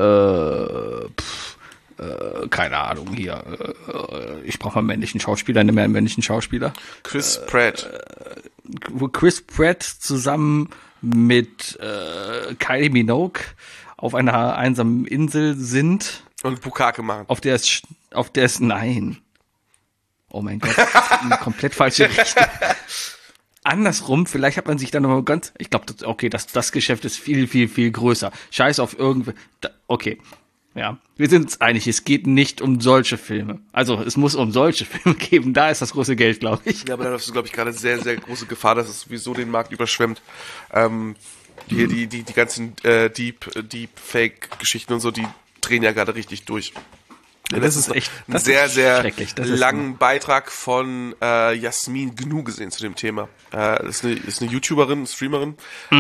keine Ahnung, hier, ich brauche mal einen männlichen Schauspieler, nimm mir einen männlichen Schauspieler.
Chris Pratt.
Wo Chris Pratt zusammen mit Kylie Minogue auf einer einsamen Insel sind.
Und Bukake machen.
Auf der es, nein. Oh mein Gott, das ist eine komplett falsche Richtung. Andersrum, vielleicht hat man sich dann nochmal ich glaube, okay, das Geschäft ist viel, viel, viel größer. Scheiß auf okay. Ja, wir sind uns einig, es geht nicht um solche Filme. Also, es muss um solche Filme geben, da ist das große Geld, glaube ich.
Ja, aber da hast du, glaube ich, gerade sehr, sehr große Gefahr, dass es sowieso den Markt überschwemmt. Hier die ganzen Deepfake-Geschichten und so, die drehen ja gerade richtig durch. Ja, das ist echt ein sehr, sehr langen Beitrag von Jasmin Gnu gesehen zu dem Thema. Das ist eine YouTuberin, eine Streamerin,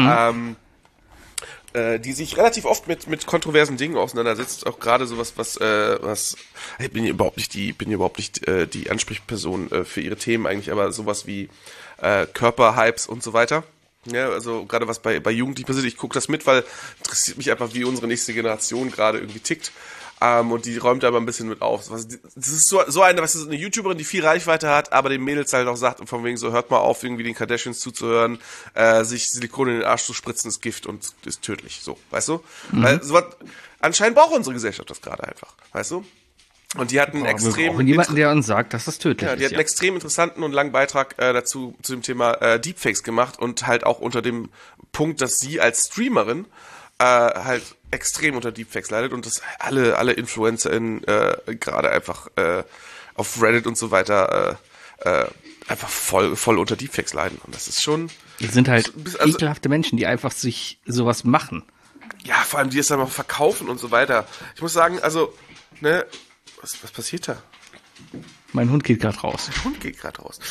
die sich relativ oft mit kontroversen Dingen auseinandersetzt. Auch gerade sowas, was ich bin hier überhaupt nicht die Ansprechperson für ihre Themen eigentlich, aber sowas wie Körperhypes und so weiter. Ja, also gerade was bei Jugendlichen passiert, ich gucke das mit, weil interessiert mich einfach, wie unsere nächste Generation gerade irgendwie tickt. Und die räumt da aber ein bisschen mit auf. Das ist so eine YouTuberin, die viel Reichweite hat, aber den Mädels halt auch sagt, von wegen so, hört mal auf, irgendwie den Kardashians zuzuhören, sich Silikon in den Arsch zu spritzen, ist Gift und ist tödlich, so, weißt du? Weil sowas, anscheinend braucht unsere Gesellschaft das gerade einfach, weißt du? Und die hatten
Wir brauchen jemanden, der uns sagt, dass das tödlich ist.
Die hatten einen extrem interessanten und langen Beitrag dazu, zu dem Thema Deepfakes gemacht und halt auch unter dem Punkt, dass sie als Streamerin halt extrem unter Deepfakes leidet und dass alle InfluencerInnen gerade einfach auf Reddit und so weiter einfach voll unter Deepfakes leiden. Und das ist schon...
Das sind halt ekelhafte Menschen, die einfach sich sowas machen.
Ja, vor allem die es dann auch verkaufen und so weiter. Ich muss sagen, also, ne, was passiert da?
Mein Hund geht gerade raus.
Der Hund geht gerade raus.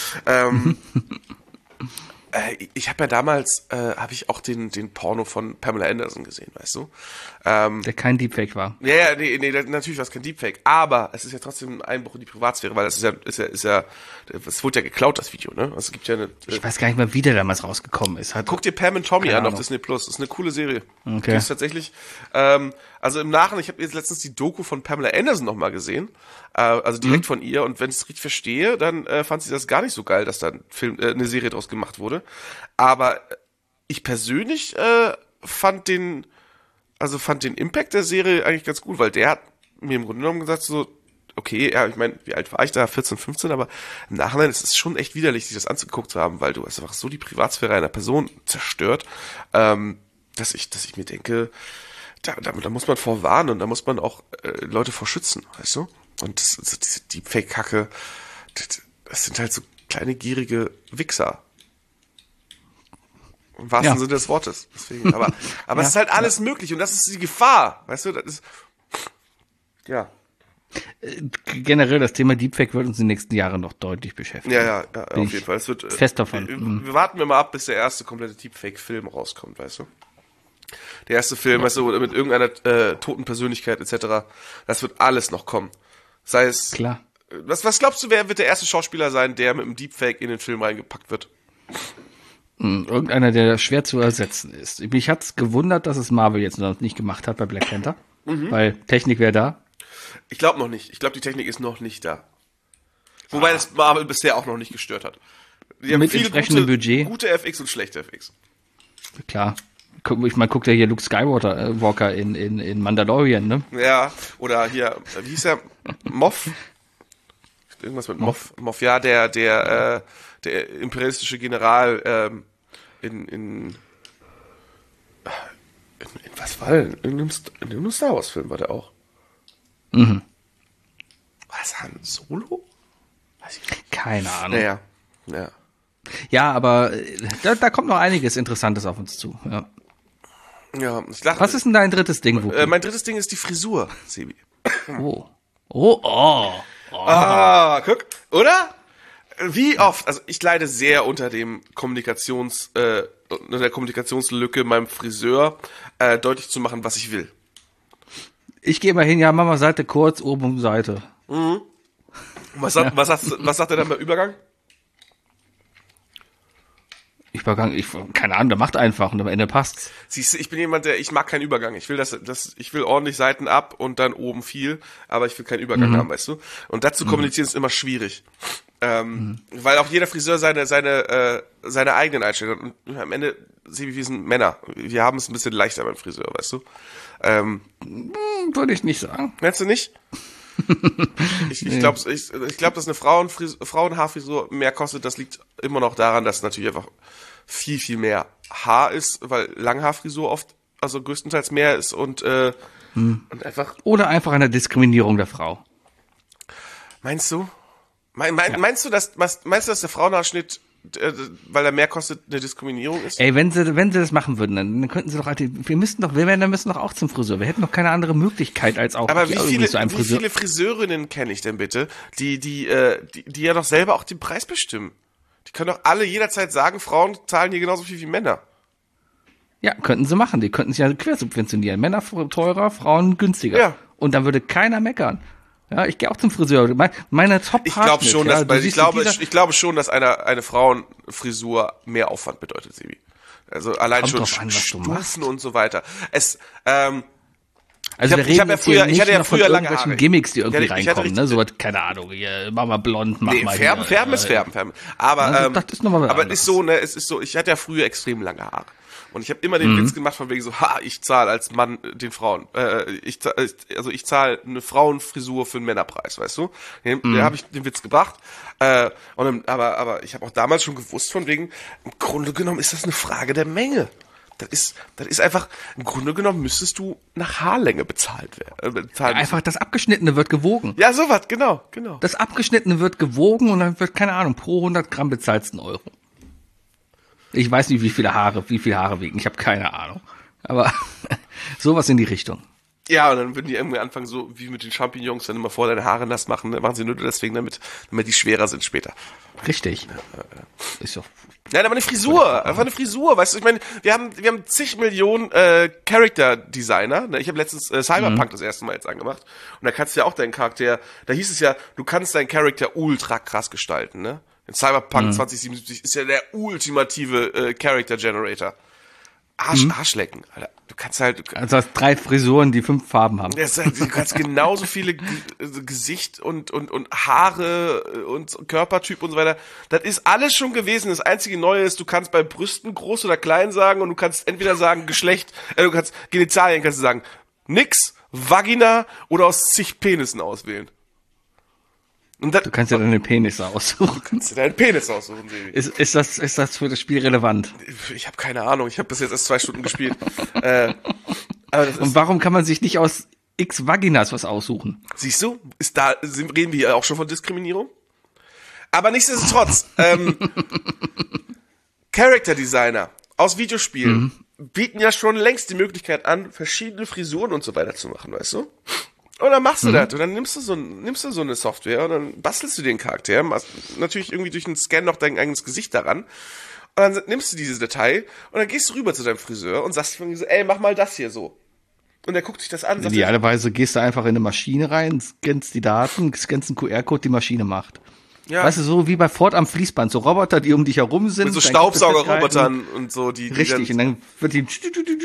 Ich habe ja damals, habe ich auch den Porno von Pamela Anderson gesehen, weißt du?
Der kein Deepfake war.
Ja, nee, natürlich war es kein Deepfake, aber es ist ja trotzdem ein Einbruch in die Privatsphäre, weil es es wurde ja geklaut, das Video, ne? Also es gibt ja eine...
Ich weiß gar nicht mehr, wie der damals rausgekommen ist.
Guck dir Pam und Tommy an auf Disney Plus, das ist eine coole Serie.
Okay.
Die ist tatsächlich, also im Nachhinein, ich habe jetzt letztens die Doku von Pamela Anderson nochmal gesehen, also direkt von ihr, und wenn ich es richtig verstehe, dann fand sie das gar nicht so geil, dass da eine Serie draus gemacht wurde. Aber ich persönlich fand den Impact der Serie eigentlich ganz gut, weil der hat mir im Grunde genommen gesagt so, okay, ja, ich meine, wie alt war ich da? 14, 15, aber im Nachhinein ist es schon echt widerlich, sich das anzuguckt zu haben, weil du hast einfach so die Privatsphäre einer Person zerstört, dass ich mir denke, da muss man vorwarnen und da muss man auch Leute vor schützen, weißt du? Und diese Deepfake-Kacke, das sind halt so kleine, gierige Wichser. Im wahrsten Sinne des Wortes. Deswegen, aber es ist halt alles möglich und das ist die Gefahr, weißt du? Das ist, ja.
Generell, das Thema Deepfake wird uns in den nächsten Jahren noch deutlich beschäftigen.
Ja, auf jeden Fall. Es wird,
fest davon.
Wir warten mal ab, bis der erste komplette Deepfake-Film rauskommt, weißt du? Der erste Film, weißt du, mit irgendeiner toten Persönlichkeit etc. Das wird alles noch kommen. Sei es...
Klar.
Was glaubst du, wer wird der erste Schauspieler sein, der mit dem Deepfake in den Film reingepackt wird?
Irgendeiner, der schwer zu ersetzen ist. Mich hat's gewundert, dass es Marvel jetzt noch nicht gemacht hat bei Black Panther. Weil Technik wäre da.
Ich glaube noch nicht. Ich glaube, die Technik ist noch nicht da. Wobei das Marvel bisher auch noch nicht gestört hat. Die haben
mit entsprechendem Budget.
Gute FX und schlechte FX.
Klar. Guckt ja hier Luke Skywalker in Mandalorian, ne?
Ja, oder hier, wie hieß der? Moff? Irgendwas mit Moff. Moff, ja, der imperialistische General in was war denn? In einem Star Wars Film war der auch.
Mhm.
War das Han Solo? Weiß ich nicht.
Keine Ahnung.
Ja.
Ja, aber da kommt noch einiges Interessantes auf uns zu. Ja.
Ja, ich dachte,
was ist denn dein drittes Ding?
Mein drittes Ding ist die Frisur, Sebi. Guck, oder? Wie oft, also ich leide sehr unter dem der Kommunikationslücke meinem Friseur, deutlich zu machen, was ich will.
Ich gehe mal hin, ja, Mama, Seite kurz, oben Seite.
Mhm. Was sagt er dann beim Übergang?
Keine Ahnung, der macht einfach und am Ende passt's.
Siehst du, ich bin jemand, ich mag keinen Übergang. Ich will ich will ordentlich Seiten ab und dann oben viel, aber ich will keinen Übergang haben, weißt du? Und dazu kommunizieren ist immer schwierig. Weil auch jeder Friseur seine eigenen Einstellungen, und am Ende, wir sind Männer. Wir haben es ein bisschen leichter beim Friseur, weißt du?
Würde ich nicht sagen.
Meinst du nicht? Ich glaube, dass eine Frauenhaarfrisur mehr kostet. Das liegt immer noch daran, dass natürlich einfach viel, viel mehr Haar ist, weil Langhaarfrisur oft, also größtenteils mehr ist und einfach.
Oder einfach eine Diskriminierung der Frau.
Meinst du? Meinst du, dass der Frauenhaarschnitt, weil er mehr kostet, eine Diskriminierung ist?
Ey, wenn sie das machen würden, dann könnten sie doch, wir Männer müssen doch auch zum Friseur. Wir hätten doch keine andere Möglichkeit als auch.
Aber wie viele Friseurinnen kenne ich denn bitte, die ja doch selber auch den Preis bestimmen? Die können doch alle jederzeit sagen, Frauen zahlen hier genauso viel wie Männer.
Ja, könnten sie machen. Die könnten sich ja quersubventionieren. Männer teurer, Frauen günstiger.
Ja.
Und dann würde keiner meckern. Ja, ich gehe auch zum Friseur. Meine Top-Haarschnitt.
Ich glaube schon, dass eine Frauenfrisur mehr Aufwand bedeutet, Sebi. Also allein
Kommt
schon
drauf an, was du machst.
Stufen und so weiter.
Also
ich hatte ja früher lange Haare.
Gimmicks, die irgendwie
Ich hatte
reinkommen, ne? So was, keine Ahnung, hier, mach mal blond, mach mal
Färben ist Färben. Aber,
also, das ist nochmal was
aber
anderes.
es ist so, ich hatte ja früher extrem lange Haare. Und ich habe immer den Witz gemacht von wegen so, ich zahle als Mann den Frauen. Ich zahle eine Frauenfrisur für einen Männerpreis, weißt du? Da habe ich den Witz gebracht. Aber ich habe auch damals schon gewusst von wegen, im Grunde genommen ist das eine Frage der Menge. Das ist einfach, im Grunde genommen müsstest du nach Haarlänge bezahlt werden.
Einfach das Abgeschnittene wird gewogen.
Ja, sowas, genau.
Das Abgeschnittene wird gewogen und dann wird, keine Ahnung, pro 100 Gramm bezahlst du einen Euro. Ich weiß nicht, wie viele Haare wiegen. Ich habe keine Ahnung. Aber sowas in die Richtung.
Ja, und dann würden die irgendwie anfangen, so wie mit den Champignons, dann immer vor deine Haare nass machen. Ne? Machen sie nur deswegen, damit die schwerer sind später.
Richtig. Ist doch.
Nein, aber einfach eine Frisur, weißt du, ich meine, wir haben zig Millionen Character-Designer, ne? Ich habe letztens Cyberpunk das erste Mal jetzt angemacht und da kannst du ja auch deinen Charakter, da hieß es ja, du kannst deinen Charakter ultra krass gestalten, ne? In Cyberpunk 2077 ist ja der ultimative Character Generator. Arschlecken, Alter. Du kannst halt...
Also hast 3 Frisuren, die 5 Farben haben.
Du kannst genauso viele Gesicht und Haare und Körpertyp und so weiter. Das ist alles schon gewesen. Das einzige Neue ist, du kannst bei Brüsten groß oder klein sagen und du kannst entweder sagen Geschlecht, du kannst Genitalien kannst du sagen nix, Vagina oder aus zig Penissen auswählen. Und
du kannst ja deine Penisse aussuchen.
Sebi.
Ist das für das Spiel relevant?
Ich habe keine Ahnung. Ich habe das jetzt erst 2 Stunden gespielt.
Und warum kann man sich nicht aus X Vaginas was aussuchen?
Siehst du? Reden wir ja auch schon von Diskriminierung? Aber nichtsdestotrotz, Character Designer aus Videospielen bieten ja schon längst die Möglichkeit an, verschiedene Frisuren und so weiter zu machen, weißt du? Und dann machst du das und dann nimmst du so eine Software und dann bastelst du den Charakter, machst natürlich irgendwie durch einen Scan noch dein eigenes Gesicht daran und dann nimmst du diese Datei und dann gehst du rüber zu deinem Friseur und sagst von so, ey, mach mal das hier so. Und der guckt sich das an.
Idealerweise gehst du einfach in eine Maschine rein, scannst die Daten, scannst einen QR-Code, die Maschine macht. Ja. Weißt du, so wie bei Ford am Fließband, so Roboter, die um dich herum sind.
Mit so Staubsaugerrobotern und so.
Richtig, und dann wird die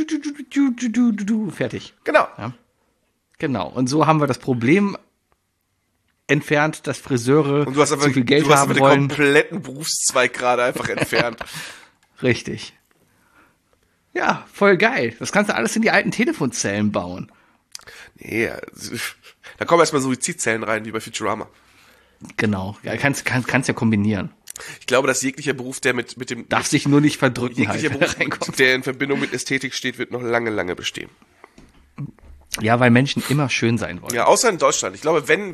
fertig.
Genau.
Ja. Genau, und so haben wir das Problem entfernt, dass Friseure zu viel Geld haben wollen. Du hast
den kompletten Berufszweig gerade einfach entfernt.
Richtig. Ja, voll geil. Das kannst du alles in die alten Telefonzellen bauen.
Nee, da kommen erstmal Suizidzellen rein, wie bei Futurama.
Genau, ja, kannst ja kombinieren.
Ich glaube, dass jeglicher Beruf, der mit dem...
Darf sich nur nicht verdrücken.
Jeglicher Beruf, der in Verbindung mit Ästhetik steht, wird noch lange, lange bestehen.
Ja, weil Menschen immer schön sein wollen.
Ja, außer in Deutschland. Ich glaube, wenn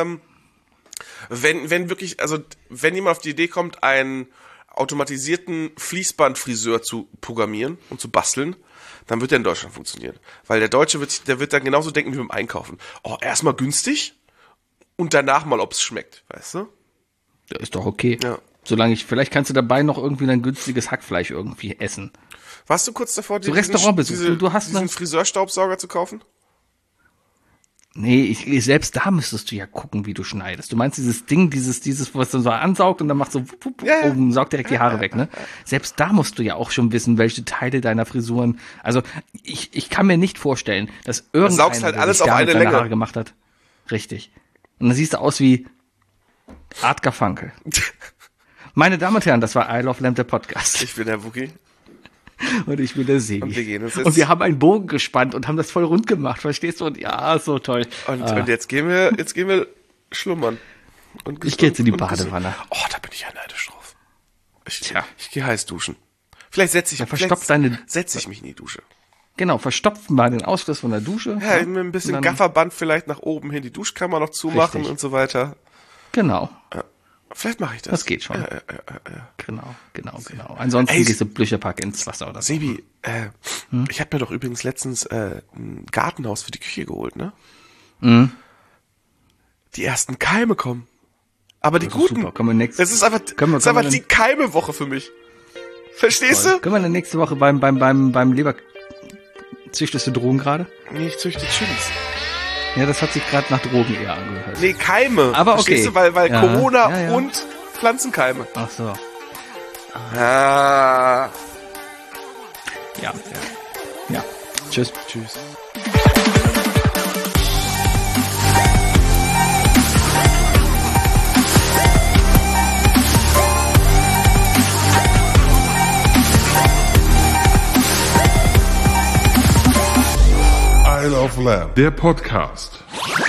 jemand auf die Idee kommt, einen automatisierten Fließbandfriseur zu programmieren und zu basteln, dann wird der in Deutschland funktionieren. Weil der Deutsche wird dann genauso denken wie beim Einkaufen. Oh, erstmal günstig und danach mal, ob es schmeckt, weißt du?
Ja, ist doch okay.
Ja.
Vielleicht kannst du dabei noch irgendwie ein günstiges Hackfleisch irgendwie essen.
Warst du kurz davor,
diesen
Friseurstaubsauger zu kaufen?
Nee, selbst da müsstest du ja gucken, wie du schneidest. Du meinst dieses Ding, dieses, was dann so ansaugt und dann macht so, oben saugt direkt die Haare weg, ne? Selbst da musst du ja auch schon wissen, welche Teile deiner Frisuren, also ich kann mir nicht vorstellen, dass irgendeiner
halt alles auf eine Länge
Haare gemacht hat. Richtig. Und dann siehst du aus wie Art Garfunkel. Meine Damen und Herren, das war I Love Lamb, der Podcast.
Ich bin der Wookie.
Und ich bin der Sebi.
Und wir gehen uns
und wir haben einen Bogen gespannt und haben das voll rund gemacht, verstehst du? Und ja, so toll.
Und jetzt gehen wir schlummern.
Ich gehe jetzt in die Badewanne.
Oh, da bin ich ja neidisch drauf. Ich gehe heiß duschen. Vielleicht setze ich mich in die Dusche.
Genau, verstopfen mal den Ausfluss von der Dusche.
Ja, mit ein bisschen Gafferband vielleicht nach oben hin die Duschkammer noch zumachen und so weiter.
Genau.
Ja. Vielleicht mache ich das.
Das geht schon.
Ja.
Genau. Ansonsten gehst du Blücherpack ins Wasser oder so.
Sebi, ich habe mir doch übrigens letztens ein Gartenhaus für die Küche geholt, ne?
Mhm.
Die ersten Keime kommen. Aber die guten. Das ist einfach die Keime-Woche für mich. Verstehst du?
Können wir dann nächste Woche beim Leber... Züchtest du Drogen gerade?
Nee, ich züchte Chilis.
Ja, das hat sich gerade nach Drogen eher angehört.
Nee, Keime.
Aber okay.
Verstehst du, weil Corona und Pflanzenkeime.
Ach so.
Ah.
Ja. Tschüss.
Isle of Lamb, der Podcast.